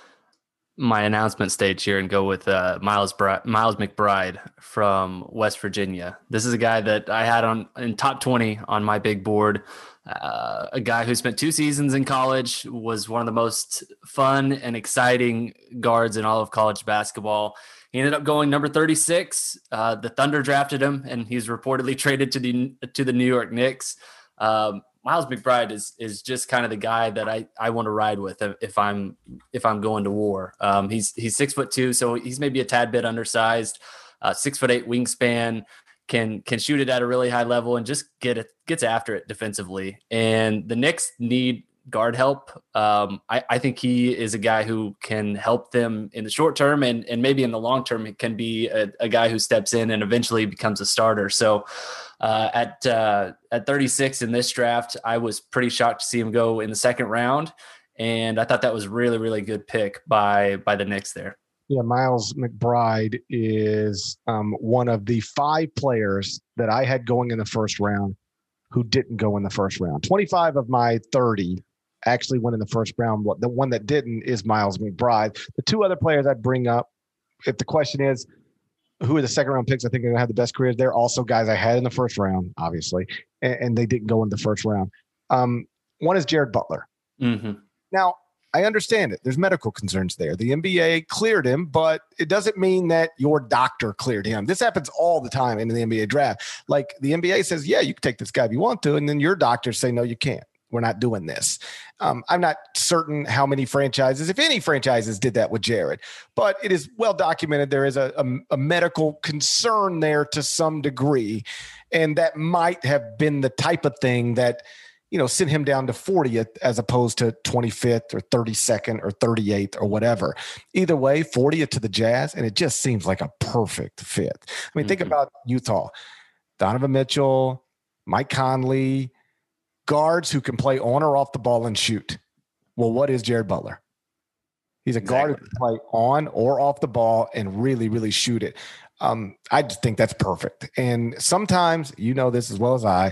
my announcement stage here and go with uh, Miles Bri- Miles McBride from West Virginia. This is a guy that I had on in top twenty on my big board. Uh, a guy who spent two seasons in college, was one of the most fun and exciting guards in all of college basketball. He ended up going number thirty-six. Uh, the Thunder drafted him, and he's reportedly traded to the to the New York Knicks. Um, Miles McBride is is just kind of the guy that I, I want to ride with if I'm if I'm going to war. Um, he's he's six foot two, so he's maybe a tad bit undersized. Uh, six foot eight wingspan, can can shoot it at a really high level and just get it gets after it defensively. And the Knicks need guard help. Um, I, I think he is a guy who can help them in the short term, and and maybe in the long term, it can be a, a guy who steps in and eventually becomes a starter. So. Uh, at uh, at thirty-six in this draft, I was pretty shocked to see him go in the second round, and I thought that was really, really good pick by by the Knicks there. Yeah, Miles McBride is um, one of the five players that I had going in the first round who didn't go in the first round. twenty-five of my thirty actually went in the first round. The one that didn't is Miles McBride. The two other players I'd bring up, if the question is, who are the second round picks I think are going to have the best careers? They're also guys I had in the first round, obviously, and, and they didn't go in the first round. Um, one is Jared Butler. Mm-hmm. Now, I understand it. There's medical concerns there. The N B A cleared him, but it doesn't mean that your doctor cleared him. This happens all the time in the N B A draft. Like, the N B A says, yeah, you can take this guy if you want to, and then your doctors say, no, you can't. We're not doing this. Um, I'm not certain how many franchises, if any franchises, did that with Jared, but it is well documented. There is a, a, a medical concern there to some degree, and that might have been the type of thing that, you know, sent him down to fortieth as opposed to twenty-fifth or thirty-second or thirty-eighth or whatever. Either way, fortieth to the Jazz, and it just seems like a perfect fit. I mean, mm-hmm. think about Utah, Donovan Mitchell, Mike Conley, guards who can play on or off the ball and shoot. Well, what is Jared Butler? He's a exactly. guard who can play on or off the ball and really, really shoot it. Um, I just think that's perfect. And sometimes, you know this as well as I,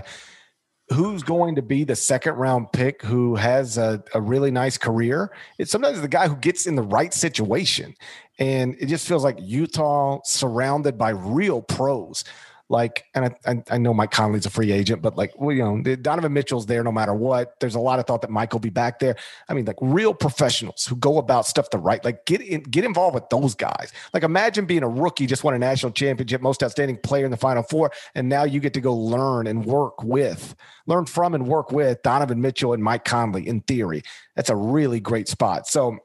who's going to be the second round pick who has a, a really nice career? It's sometimes the guy who gets in the right situation. And it just feels like Utah surrounded by real pros. Like, and I, I know Mike Conley's a free agent, but like, well, you know, Donovan Mitchell's there no matter what. There's a lot of thought that Mike will be back there. I mean, like, real professionals who go about stuff the right, like get in, get involved with those guys. Like, imagine being a rookie, just won a national championship, most outstanding player in the Final Four, and now you get to go learn and work with, learn from and work with Donovan Mitchell and Mike Conley. In theory, that's a really great spot. So,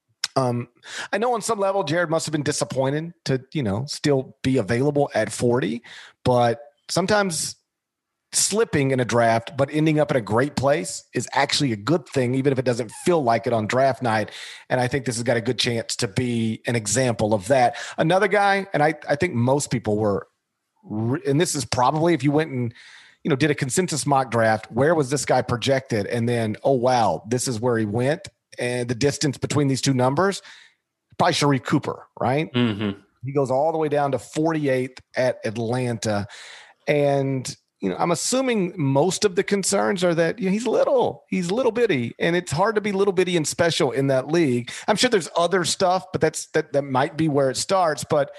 Um, I know on some level, Jared must have been disappointed to, you know, still be available at forty, but sometimes slipping in a draft, but ending up in a great place is actually a good thing, even if it doesn't feel like it on draft night. And I think this has got a good chance to be an example of that. Another guy, and I, I think most people were and this is probably if you went and, you know, did a consensus mock draft, where was this guy projected? And then, oh, wow, this is where he went. And the distance between these two numbers, probably Sharif Cooper, right? Mm-hmm. He goes all the way down to forty-eighth at Atlanta. And, you know, I'm assuming most of the concerns are that, you know, he's little, he's little bitty, and it's hard to be little bitty and special in that league. I'm sure there's other stuff, but that's, that, that might be where it starts. But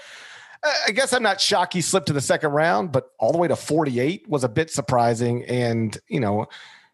I guess I'm not shocked he slipped to the second round, but all the way to forty-eight was a bit surprising. And, you know,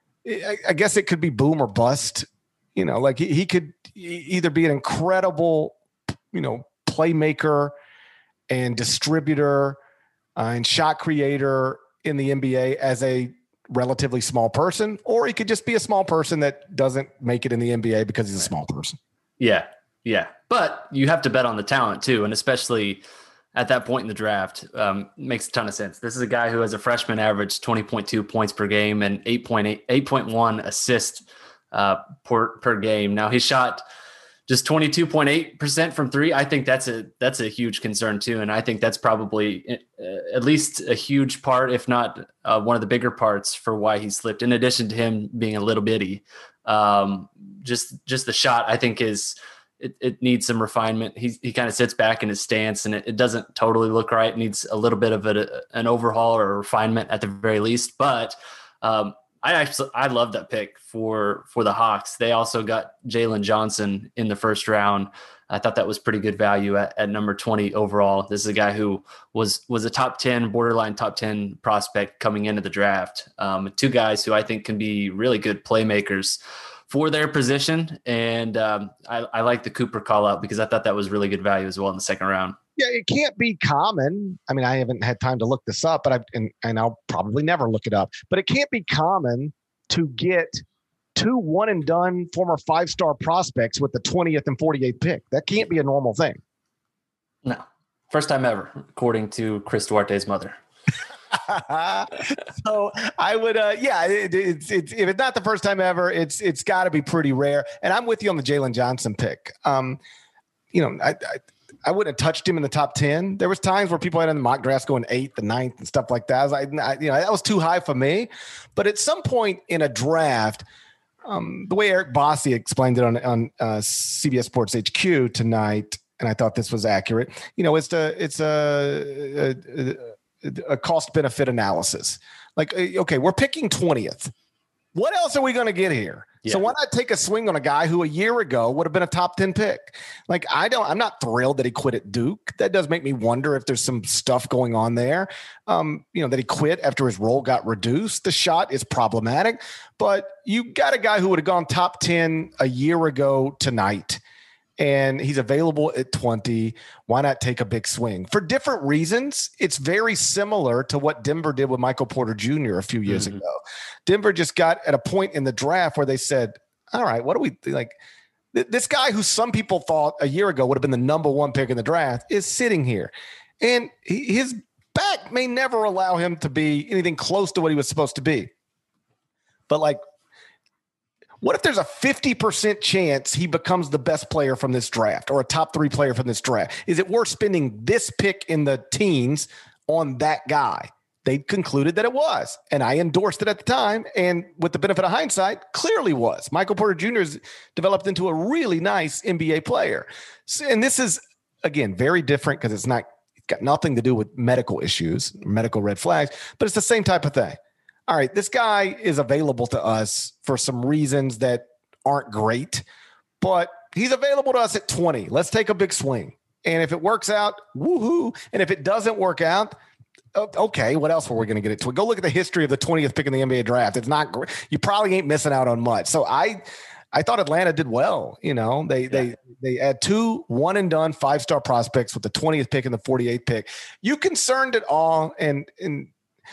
I, I guess it could be boom or bust. You know, like he, he could either be an incredible, you know, playmaker and distributor uh, and shot creator in the N B A as a relatively small person, or he could just be a small person that doesn't make it in the N B A because he's a small person. Yeah. Yeah. But you have to bet on the talent too. And especially at that point in the draft, um, makes a ton of sense. This is a guy who has a freshman average twenty point two points per game and eight point eight, eight point one assists uh, per, per game. Now he shot just twenty-two point eight percent from three. I think that's a, that's a huge concern too. And I think that's probably uh, at least a huge part, if not uh, one of the bigger parts for why he slipped, in addition to him being a little bitty. Um, just, just the shot, I think is, It, it needs some refinement. He he kind of sits back in his stance, and it, it doesn't totally look right. It needs a little bit of a, an overhaul or a refinement at the very least. But um, I actually I love that pick for for the Hawks. They also got Jalen Johnson in the first round. I thought that was pretty good value at, at number twenty overall. This is a guy who was was a top ten, borderline top ten prospect coming into the draft. Um, two guys who I think can be really good playmakers for their position. And um, I, I like the Cooper call out because I thought that was really good value as well in the second round. Yeah, it can't be common. I mean, I haven't had time to look this up, but I and, and I'll probably never look it up. But it can't be common to get two one and done former five-star prospects with the twentieth and forty-eighth pick. That can't be a normal thing. No. First time ever, according to Chris Duarte's mother. So I would, uh, yeah, it, it's, it's, if it's not the first time ever, it's, it's gotta be pretty rare. And I'm with you on the Jalen Johnson pick. Um, you know, I, I, I wouldn't have touched him in the top ten. There was times where people had in the mock drafts going eighth and ninth and stuff like that. I was like, I, you know, that was too high for me. But at some point in a draft, um, the way Eric Bossi explained it on, on uh, C B S Sports H Q tonight, and I thought this was accurate. You know, it's the, it's a, a, a a cost benefit analysis. Like, okay, we're picking twentieth. What else are we going to get here? Yeah. So why not take a swing on a guy who a year ago would have been a top ten pick? Like, I don't, I'm not thrilled that he quit at Duke. That does make me wonder if there's some stuff going on there. Um, you know, that he quit after his role got reduced. The shot is problematic, but you got a guy who would have gone top ten a year ago tonight, and he's available at twenty. Why not take a big swing? For different reasons, it's very similar to what Denver did with Michael Porter Junior a few years mm-hmm. ago. Denver just got at a point in the draft where they said, all right, what do we like? This guy who some people thought a year ago would have been the number one pick in the draft is sitting here. And his back may never allow him to be anything close to what he was supposed to be. But like, what if there's a fifty percent chance he becomes the best player from this draft or a top three player from this draft? Is it worth spending this pick in the teens on that guy? They concluded that it was, and I endorsed it at the time. And with the benefit of hindsight, clearly was. Michael Porter Junior has developed into a really nice N B A player. So, and this is, again, very different because it's not it's got nothing to do with medical issues, medical red flags, but it's the same type of thing. All right, this guy is available to us for some reasons that aren't great, but he's available to us at twenty. Let's take a big swing. And if it works out, woohoo. And if it doesn't work out, okay, what else were we going to get it to? Go look at the history of the twentieth pick in the N B A draft. It's not great. You probably ain't missing out on much. So I I thought Atlanta did well. You know, they yeah. they they had two one and done five-star prospects with the twentieth pick and the forty-eighth pick. You concerned at all? And and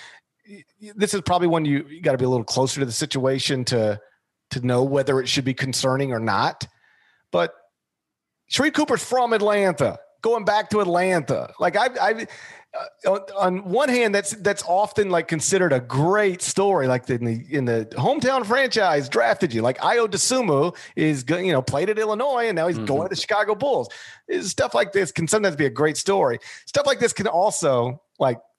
this is probably when you, you got to be a little closer to the situation to to know whether it should be concerning or not. But Sharif Cooper's from Atlanta, going back to Atlanta. Like I, I uh, on one hand, that's that's often like considered a great story. Like in the in the hometown franchise drafted you. Like Ayo Dosunmu is you know played at Illinois and now he's mm-hmm. going to the Chicago Bulls. Stuff like this can sometimes be a great story. Stuff like this can also like.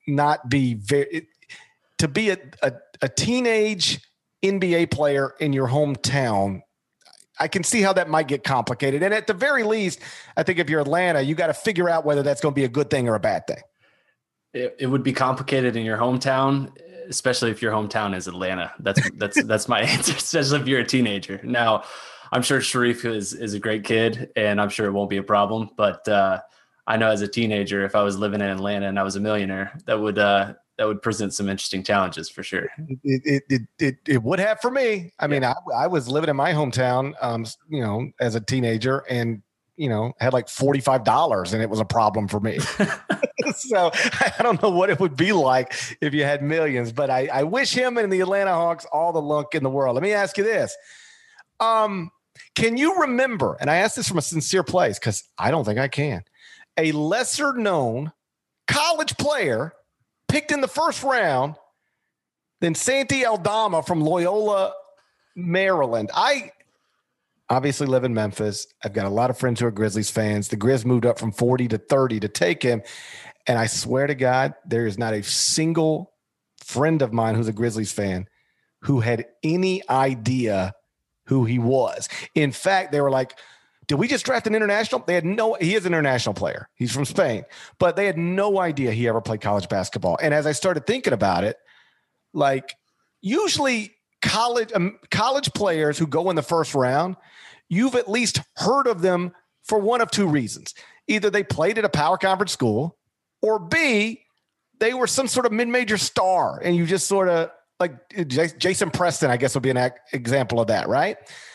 not be very – to be a, a, a teenage N B A player in your hometown, I can see how that might get complicated. And at the very least, I think if you're Atlanta, you got to figure out whether that's going to be a good thing or a bad thing. It, it would be complicated in your hometown, especially if your hometown is Atlanta. That's that's that's my answer, especially if you're a teenager. Now, I'm sure Sharif is is a great kid, and I'm sure it won't be a problem. But uh, I know as a teenager, if I was living in Atlanta and I was a millionaire, that would uh, that would present some interesting challenges for sure. It it it, it, it would have for me. I mean, yeah. I, I was living in my hometown, um, you know, as a teenager, and you know, had like forty-five dollars, and it was a problem for me. So I don't know what it would be like if you had millions, but I, I wish him and the Atlanta Hawks all the luck in the world. Let me ask you this. Um, can you remember, and I ask this from a sincere place because I don't think I can, a lesser known college player picked in the first round than Santi Aldama from Loyola, Maryland? I obviously live in Memphis. I've got a lot of friends who are Grizzlies fans. The Grizz moved up from forty to thirty to take him. And I swear to God, there is not a single friend of mine who's a Grizzlies fan who had any idea who he was. In fact, they were like, did we just draft an international? They had no, he is an international player. He's from Spain, but they had no idea he ever played college basketball. And as I started thinking about it, like usually college, um, college players who go in the first round, you've at least heard of them for one of two reasons. Either they played at a power conference school, or B, they were some sort of mid-major star, and you just sort of like Jason Preston, I guess, would be an example of that, right?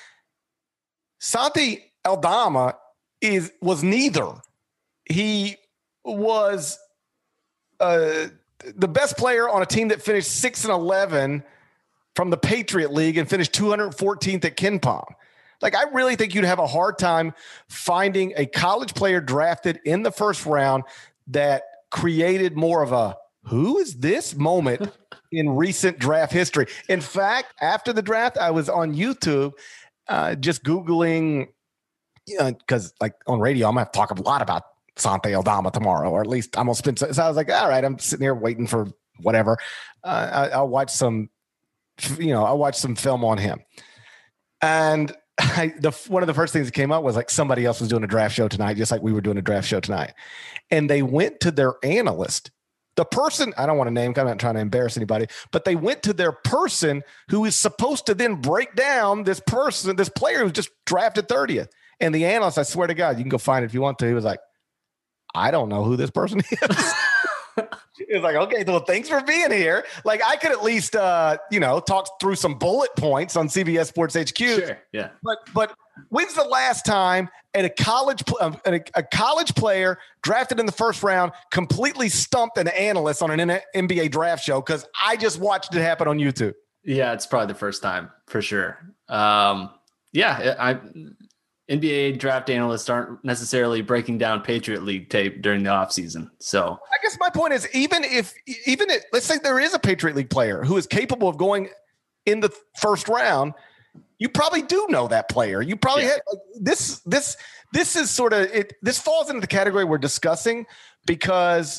Santi Aldama is was neither. He was uh, the best player on a team that finished six and eleven from the Patriot League and finished two hundred fourteenth at KenPom. Like, I really think you'd have a hard time finding a college player drafted in the first round that created more of a who is this moment in recent draft history. In fact, after the draft, I was on YouTube uh, just Googling, you know, because like on radio, I'm going to talk a lot about Santi Aldama tomorrow, or at least I'm going to spend. So I was like, all right, I'm sitting here waiting for whatever. Uh, I, I'll watch some, you know, I'll watch some film on him. And I, the one of the first things that came up was like somebody else was doing a draft show tonight, just like we were doing a draft show tonight. And they went to their analyst, the person, I don't want to name, I'm not trying to embarrass anybody, but they went to their person who is supposed to then break down this person, this player who's just drafted thirtieth. And the analyst, I swear to God, you can go find it if you want to. He was like, I don't know who this person is. He was like, okay, well, thanks for being here. Like, I could at least, uh, you know, talk through some bullet points on C B S Sports H Q. Sure, yeah. But but when's the last time at a college uh, a, a college player drafted in the first round completely stumped an analyst on an N B A draft show? Because I just watched it happen on YouTube. Yeah, it's probably the first time for sure. Um, yeah, I. N B A draft analysts aren't necessarily breaking down Patriot League tape during the offseason. So I guess my point is, even if, even if, let's say there is a Patriot League player who is capable of going in the first round, you probably do know that player. You probably yeah. had like, this, this, this is sort of it. This falls into the category we're discussing because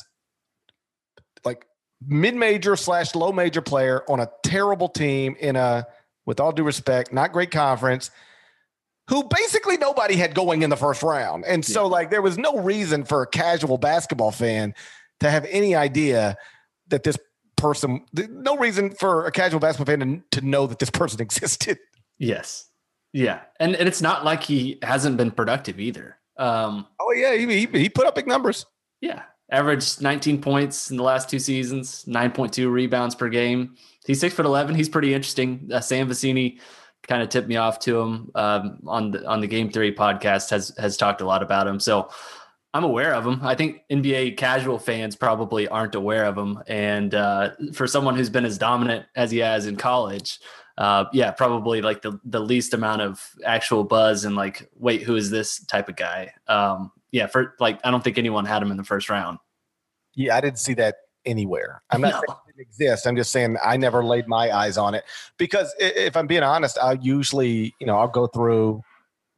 like mid-major slash low major player on a terrible team in a, with all due respect, not great conference, who basically nobody had going in the first round. And so, yeah. like, there was no reason for a casual basketball fan to have any idea that this person, no reason for a casual basketball fan to, to know that this person existed. Yes. Yeah. And, and it's not like he hasn't been productive either. Um, oh, yeah. He, he, he put up big numbers. Yeah. Averaged nineteen points in the last two seasons, nine point two rebounds per game. He's six foot eleven. He's pretty interesting. Uh, Sam Vecini kind of tipped me off to him um, on the on the Game Theory podcast, has has talked a lot about him. So I'm aware of him. I think N B A casual fans probably aren't aware of him. And uh, for someone who's been as dominant as he has in college, uh, yeah, probably like the, the least amount of actual buzz and like, wait, who is this type of guy? Um, yeah, for like, I don't think anyone had him in the first round. Yeah, I didn't see that anywhere. I'm not no. saying it didn't exist. I'm just saying I never laid my eyes on it because if I'm being honest, I usually, you know, I'll go through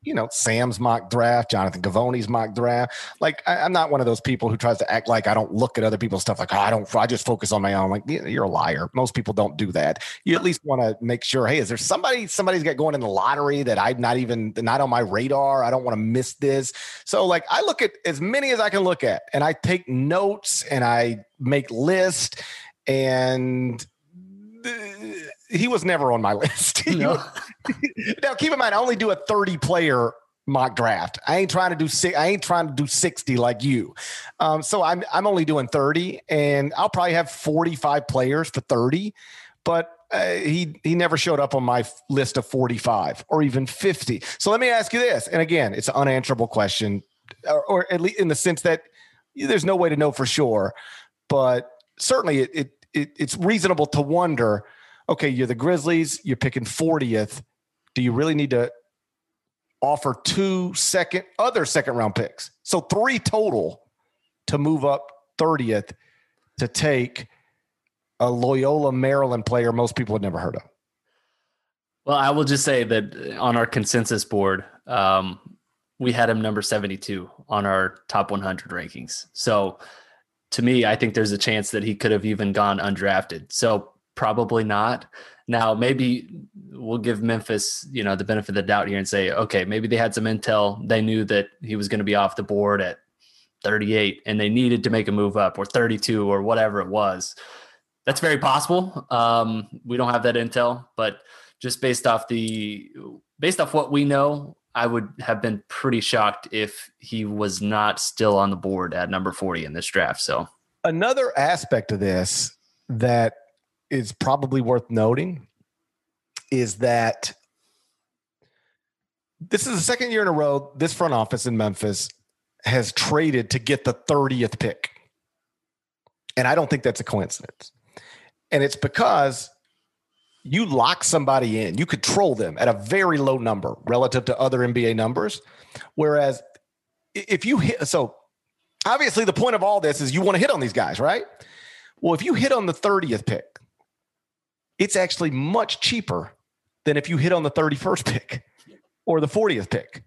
you know, Sam's mock draft, Jonathan Gavoni's mock draft. Like, I, I'm not one of those people who tries to act like I don't look at other people's stuff. Like, oh, I don't, I just focus on my own. Like, you're a liar. Most people don't do that. You at least want to make sure, hey, is there somebody, somebody's got going in the lottery that I'm not even, not on my radar? I don't want to miss this. So, like, I look at as many as I can look at, and I take notes and I make lists, and he was never on my list. No. Now, keep in mind, I only do a thirty player mock draft. I ain't trying to do six. I ain't trying to do sixty like you. Um, so I'm I'm only doing thirty, and I'll probably have forty-five players for thirty. But uh, he he never showed up on my list of forty-five or even fifty. So let me ask you this, and again, it's an unanswerable question, or, or at least in the sense that there's no way to know for sure. But certainly, it, it, it it's reasonable to wonder. Okay, you're the Grizzlies. You're picking fortieth. Do you really need to offer two second other second round picks? So three total to move up thirtieth to take a Loyola Maryland player most people had never heard of. Well, I will just say that on our consensus board, um, we had him number seventy-two on our top one hundred rankings. So to me, I think there's a chance that he could have even gone undrafted. So probably not. Now, maybe we'll give Memphis, you know, the benefit of the doubt here and say, okay, maybe they had some intel. They knew that he was going to be off the board at thirty-eight and they needed to make a move up, or thirty-two, or whatever it was. That's very possible. Um, we don't have that intel, but just based off the, based off what we know, I would have been pretty shocked if he was not still on the board at number forty in this draft. So another aspect of this that is probably worth noting is that this is the second year in a row this front office in Memphis has traded to get the thirtieth pick. And I don't think that's a coincidence. And it's because you lock somebody in, you control them at a very low number relative to other N B A numbers. Whereas if you hit, so obviously the point of all this is you want to hit on these guys, right? Well, if you hit on the thirtieth pick, it's actually much cheaper than if you hit on the thirty-first pick or the fortieth pick,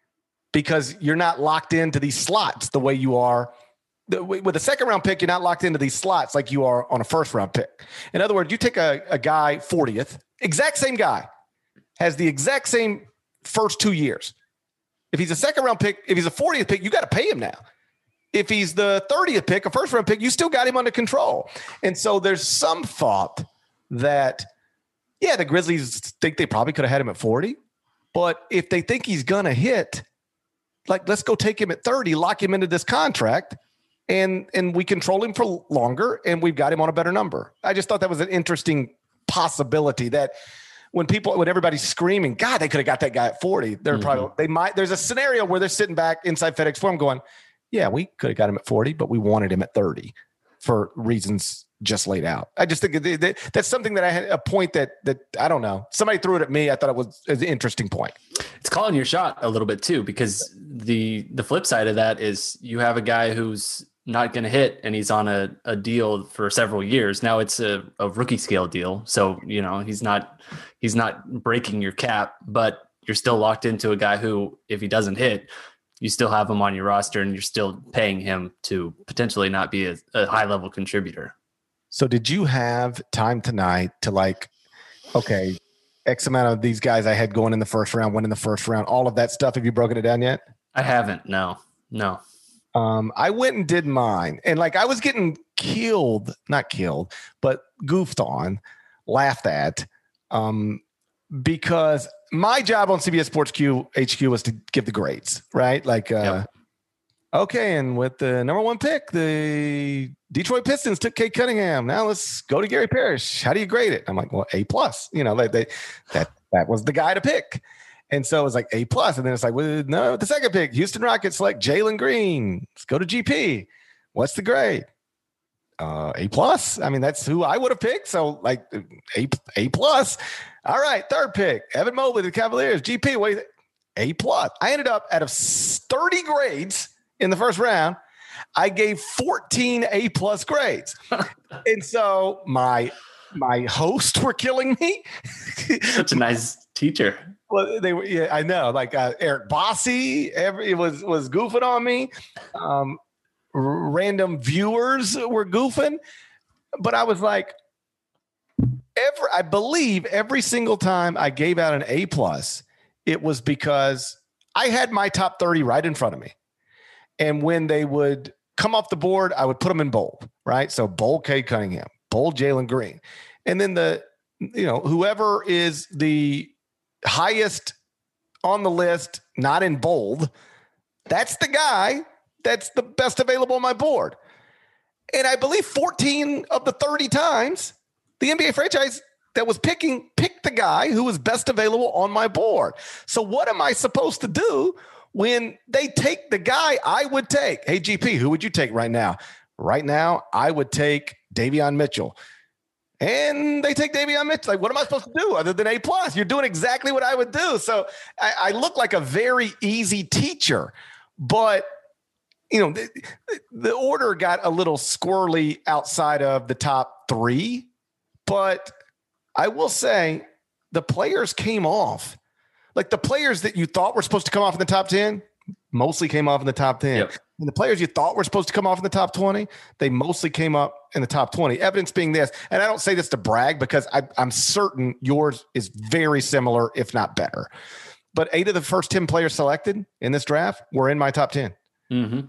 because you're not locked into these slots the way you are. With a second round pick, you're not locked into these slots like you are on a first round pick. In other words, you take a, a guy fortieth, exact same guy, has the exact same first two years. If he's a second round pick, if he's a fortieth pick, you got to pay him now. If he's the thirtieth pick, a first round pick, you still got him under control. And so there's some thought that, yeah, the Grizzlies think they probably could have had him at forty, but if they think he's going to hit, like, let's go take him at thirty, lock him into this contract, and and we control him for longer, and we've got him on a better number. I just thought that was an interesting possibility that when people, when everybody's screaming, God, they could have got that guy at forty, they're mm-hmm. probably, they might, there's a scenario where they're sitting back inside FedEx Forum going, yeah, we could have got him at forty, but we wanted him at thirty for reasons just laid out. I just think that that's something that I had a point that, that I don't know. Somebody threw it at me. I thought it was an interesting point. It's calling your shot a little bit too, because the, the flip side of that is you have a guy who's not going to hit and he's on a, a deal for several years. Now it's a, a rookie scale deal. So, you know, he's not, he's not breaking your cap, but you're still locked into a guy who, if he doesn't hit, you still have him on your roster and you're still paying him to potentially not be a, a high level contributor. So did you have time tonight to, like, okay, X amount of these guys I had going in the first round, went in the first round, all of that stuff? Have you broken it down yet? I haven't. No, no. Um, I went and did mine, and like I was getting killed, not killed, but goofed on, laughed at, um, because my job on C B S Sports Q H Q was to give the grades, right? Like, uh, yep. Okay, and with the number one pick, the Detroit Pistons took Kate Cunningham. Now let's go to Gary Parrish. How do you grade it? I'm like, well, A plus. You know, like they, that that was the guy to pick. And so it was like A plus. And then it's like, well, no, the second pick, Houston Rockets select Jalen Green. Let's go to G P. What's the grade? Uh, A plus. I mean, that's who I would have picked. So like A A plus. All right, third pick, Evan Mobley, the Cavaliers. G P, what do you think? A plus. I ended up out of thirty grades in the first round, I gave fourteen A plus grades. And so my my hosts were killing me. Such a nice teacher. Well, they were. Yeah, I know. Like uh, Eric Bossy, every was was goofing on me. Um, r- random viewers were goofing, but I was like, every I believe every single time I gave out an A plus, it was because I had my top thirty right in front of me, and when they would come off the board, I would put them in bold. Right, so bold Cade Cunningham, bold Jalen Green, and then the you know whoever is the highest on the list, not in bold, that's the guy that's the best available on my board. And I believe fourteen of the thirty times the N B A franchise that was picking picked the guy who was best available on my board. So what am I supposed to do when they take the guy I would take? Hey, G P, who would you take right now? Right now, I would take Davion Mitchell. And they take Davion Mitchell. Like, what am I supposed to do other than A plus? You're doing exactly what I would do. So I, I look like a very easy teacher, but you know, the, the order got a little squirrely outside of the top three. But I will say the players came off. Like the players that you thought were supposed to come off in the top ten mostly came off in the top ten. Yep. And the players you thought were supposed to come off in the top twenty, they mostly came up in the top twenty. Evidence being this, and I don't say this to brag because I, I'm certain yours is very similar, if not better. But eight of the first ten players selected in this draft were in my top ten. Mm-hmm.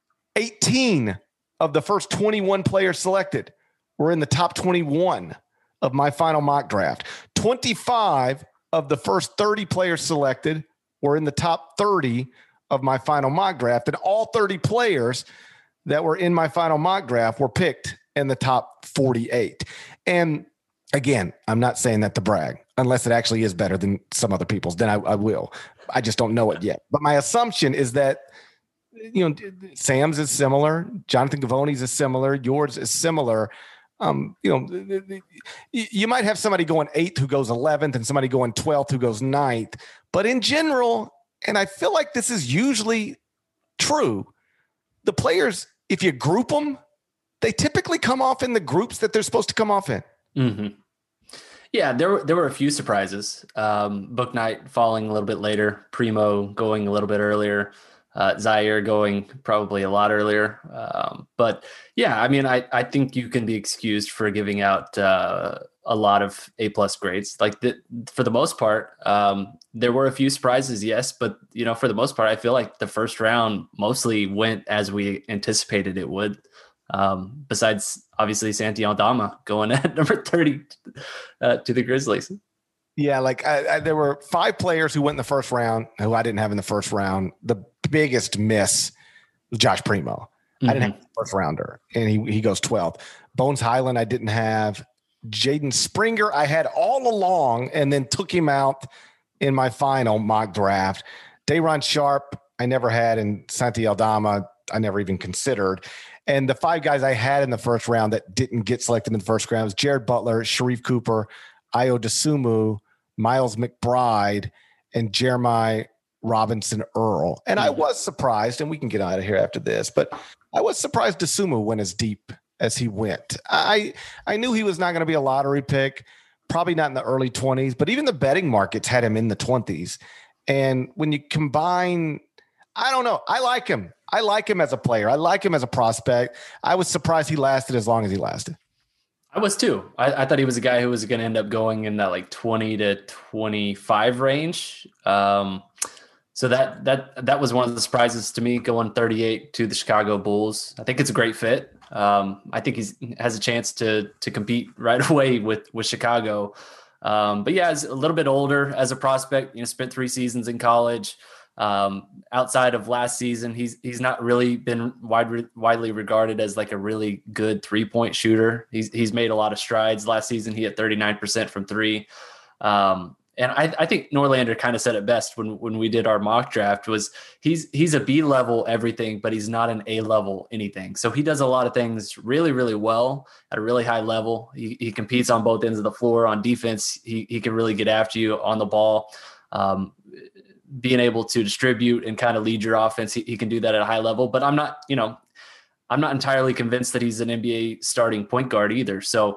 eighteen of the first twenty-one players selected were in the top twenty-one of my final mock draft. twenty-five of the first thirty players selected were in the top thirty of my final mock draft, and all thirty players that were in my final mock draft were picked in the top forty-eight. And again, I'm not saying that to brag, unless it actually is better than some other people's, then I, I will. I just don't know it yet. But my assumption is that, you know, Sam's is similar, Jonathan Givony's is similar, yours is similar. Um, you know, the, the, you might have somebody going eighth who goes eleventh and somebody going twelfth who goes ninth. But in general, and I feel like this is usually true, the players, if you group them, they typically come off in the groups that they're supposed to come off in. Mm-hmm. Yeah, there were, there were a few surprises. Um, Bouknight falling a little bit later, Primo going a little bit earlier, uh, Zaire going probably a lot earlier. Um, but yeah, I mean, I, I think you can be excused for giving out uh, a lot of A plus grades. Like the, for the most part, um, there were a few surprises, yes, but you know, for the most part, I feel like the first round mostly went as we anticipated it would. Um, besides obviously Santi Aldama going at number thirty uh, to the Grizzlies. Yeah, like I, I, there were five players who went in the first round who I didn't have in the first round. The biggest miss was Josh Primo. Mm-hmm. I didn't have the first rounder, and he he goes twelfth. Bones Highland I didn't have. Jaden Springer I had all along, and then took him out in my final mock draft. Day'Ron Sharpe I never had, and Santi Aldama I never even considered. And the five guys I had in the first round that didn't get selected in the first round was Jared Butler, Sharif Cooper, Ayo Dosunmu, Miles McBride, and Jeremiah Robinson Earl. And I was surprised, and we can get out of here after this, but I was surprised Dosunmu went as deep as he went. I I knew he was not going to be a lottery pick, probably not in the early twenties, but even the betting markets had him in the twenties. And when you combine, I don't know, I like him. I like him as a player. I like him as a prospect. I was surprised he lasted as long as he lasted. I was too. I, I thought he was a guy who was going to end up going in that like twenty to twenty-five range. Um, so that that that was one of the surprises to me, going thirty-eight to the Chicago Bulls. I think it's a great fit. Um, I think he's has a chance to to compete right away with with Chicago. Um, but yeah, he's a little bit older as a prospect. You know, spent three seasons in college. Um, outside of last season, he's he's not really been wide, widely regarded as like a really good three-point shooter. He's he's made a lot of strides. Last season, he hit thirty-nine percent from three. Um, and I, I think Norlander kind of said it best when when we did our mock draft was he's he's a B level everything, but he's not an A level anything. So he does a lot of things really, really well at a really high level. He, he competes on both ends of the floor. On defense, he he can really get after you on the ball. Um, being able to distribute and kind of lead your offense. He, he can do that at a high level, but I'm not, you know, I'm not entirely convinced that he's an N B A starting point guard either. So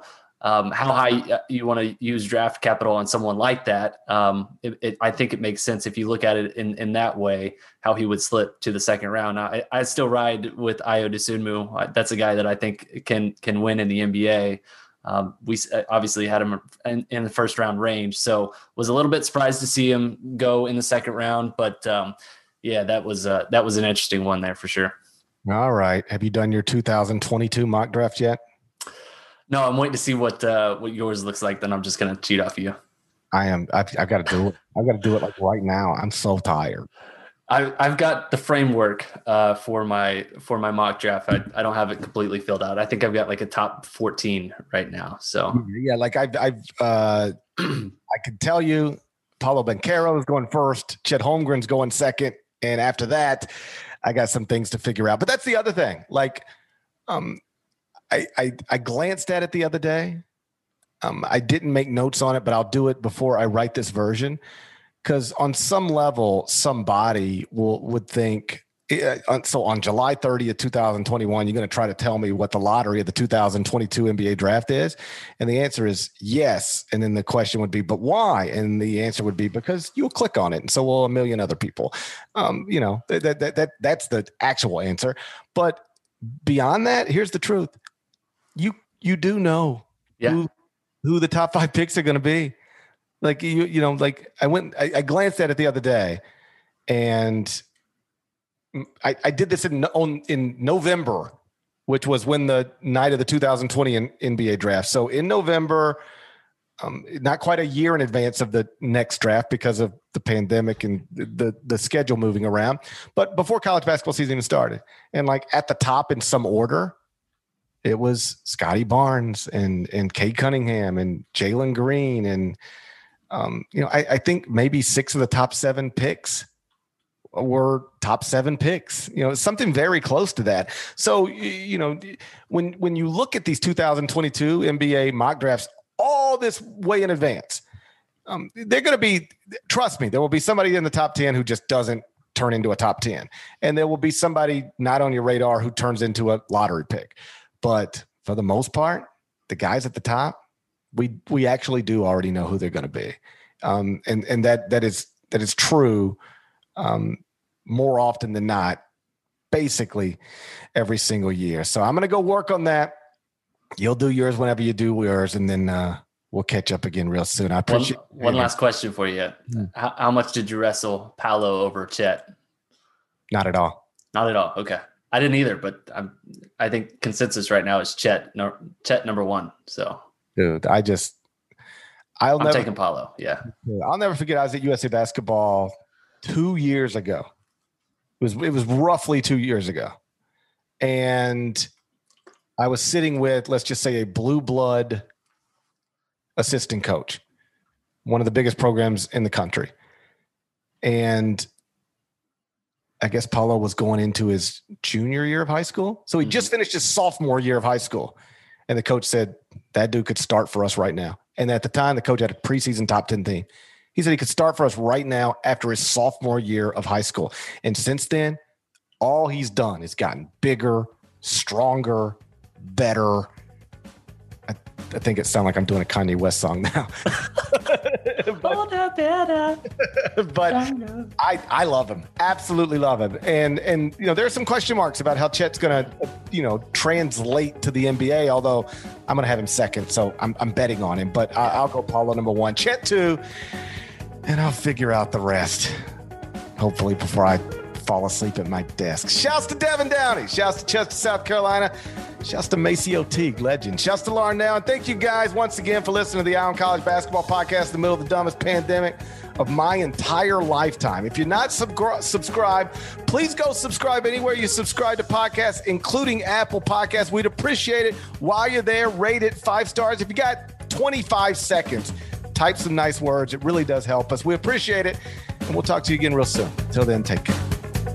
um, how high you want to use draft capital on someone like that. Um, it, it, I think it makes sense if you look at it in, in that way, how he would slip to the second round. I, I still ride with Ayo Dosunmu. That's a guy that I think can can win in the N B A. Um, we obviously had him in, in the first round range, so was a little bit surprised to see him go in the second round. But um, yeah, that was uh, that was an interesting one there for sure. All right. Have you done your two thousand twenty-two mock draft yet? No, I'm waiting to see what uh, what yours looks like. Then I'm just gonna cheat off you. I am. I've, I've got to do it. I've got to do it like right now. I'm so tired. I, I've got the framework uh, for my for my mock draft. I, I don't have it completely filled out. I think I've got like a top fourteen right now. So yeah, like I've I've uh, I could tell you, Paolo Banchero is going first. Chet Holmgren's going second, and after that, I got some things to figure out. But that's the other thing. Like, um. I, I, I glanced at it the other day. Um, I didn't make notes on it, but I'll do it before I write this version. Because on some level, somebody will would think, uh, so on July thirtieth, twenty twenty-one, you're going to try to tell me what the lottery of the two thousand twenty-two N B A draft is? And the answer is yes. And then the question would be, but why? And the answer would be, because you'll click on it. And so will a million other people. Um, you know, that, that, that that's the actual answer. But beyond that, here's the truth. You you do know yeah. who who the top five picks are going to be. Like you you know like I went I, I glanced at it the other day, and I, I did this in on, in November, which was when the night of the two thousand twenty N B A draft. So in November, um, not quite a year in advance of the next draft because of the pandemic and the, the the schedule moving around, but before college basketball season even started, and like at the top in some order, it was Scotty Barnes and and Cade Cunningham and Jalen Green. And, um, you know, I, I think maybe six of the top seven picks were top seven picks, you know, something very close to that. So, you know, when when you look at these two thousand twenty-two N B A mock drafts all this way in advance, um, they're going to be, trust me, there will be somebody in the top ten who just doesn't turn into a top ten. And there will be somebody not on your radar who turns into a lottery pick. But for the most part, the guys at the top, we we actually do already know who they're going to be, um, and and that that is that is true um, more often than not, basically every single year. So I'm going to go work on that. You'll do yours whenever you do yours, and then uh, we'll catch up again real soon. I appreciate. One, one last question for you: hmm. how, how much did you wrestle Paolo over Chet? Not at all. Not at all. Okay. I didn't either, but I'm, I think consensus right now is Chet, no, Chet number one. So, dude, I just, I'll I'm never taking Paolo. Yeah, I'll never forget. I was at U S A Basketball two years ago. It was it was roughly two years ago, and I was sitting with, let's just say, a blue blood assistant coach, one of the biggest programs in the country, and I guess Paolo was going into his junior year of high school. So he mm-hmm. just finished his sophomore year of high school. And the coach said, that dude could start for us right now. And at the time, the coach had a preseason top ten team. He said he could start for us right now after his sophomore year of high school. And since then, all he's done is gotten bigger, stronger, better. I, I think it sounds like I'm doing a Kanye West song now. but, better. but I, I love him. Absolutely love him. And, and, you know, there are some question marks about how Chet's going to, you know, translate to the N B A, although I'm going to have him second. So I'm, I'm betting on him, but I, I'll go Paolo number one, Chet two, and I'll figure out the rest, hopefully before I fall asleep at my desk. Shouts to Devin Downey. Shouts to Chester, South Carolina. Shouts to Maceo Teague, legend. Shouts to Lauren Now. And thank you guys once again for listening to the Eye on College Basketball Podcast in the middle of the dumbest pandemic of my entire lifetime. If you're not sub- subscribed, please go subscribe anywhere you subscribe to podcasts, including Apple Podcasts. We'd appreciate it. While you're there, rate it five stars. If you got twenty-five seconds, type some nice words. It really does help us. We appreciate it. And we'll talk to you again real soon. Till then, take care.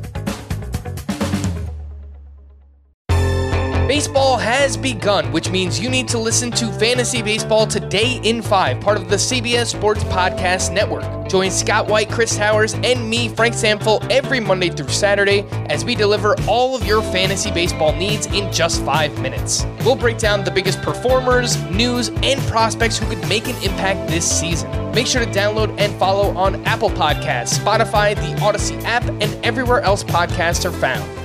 Baseball has begun, which means you need to listen to Fantasy Baseball Today in five, part of the C B S Sports Podcast Network. Join Scott White, Chris Towers, and me, Frank Samfel, every Monday through Saturday as we deliver all of your fantasy baseball needs in just five minutes. We'll break down the biggest performers, news, and prospects who could make an impact this season. Make sure to download and follow on Apple Podcasts, Spotify, the Odyssey app, and everywhere else podcasts are found.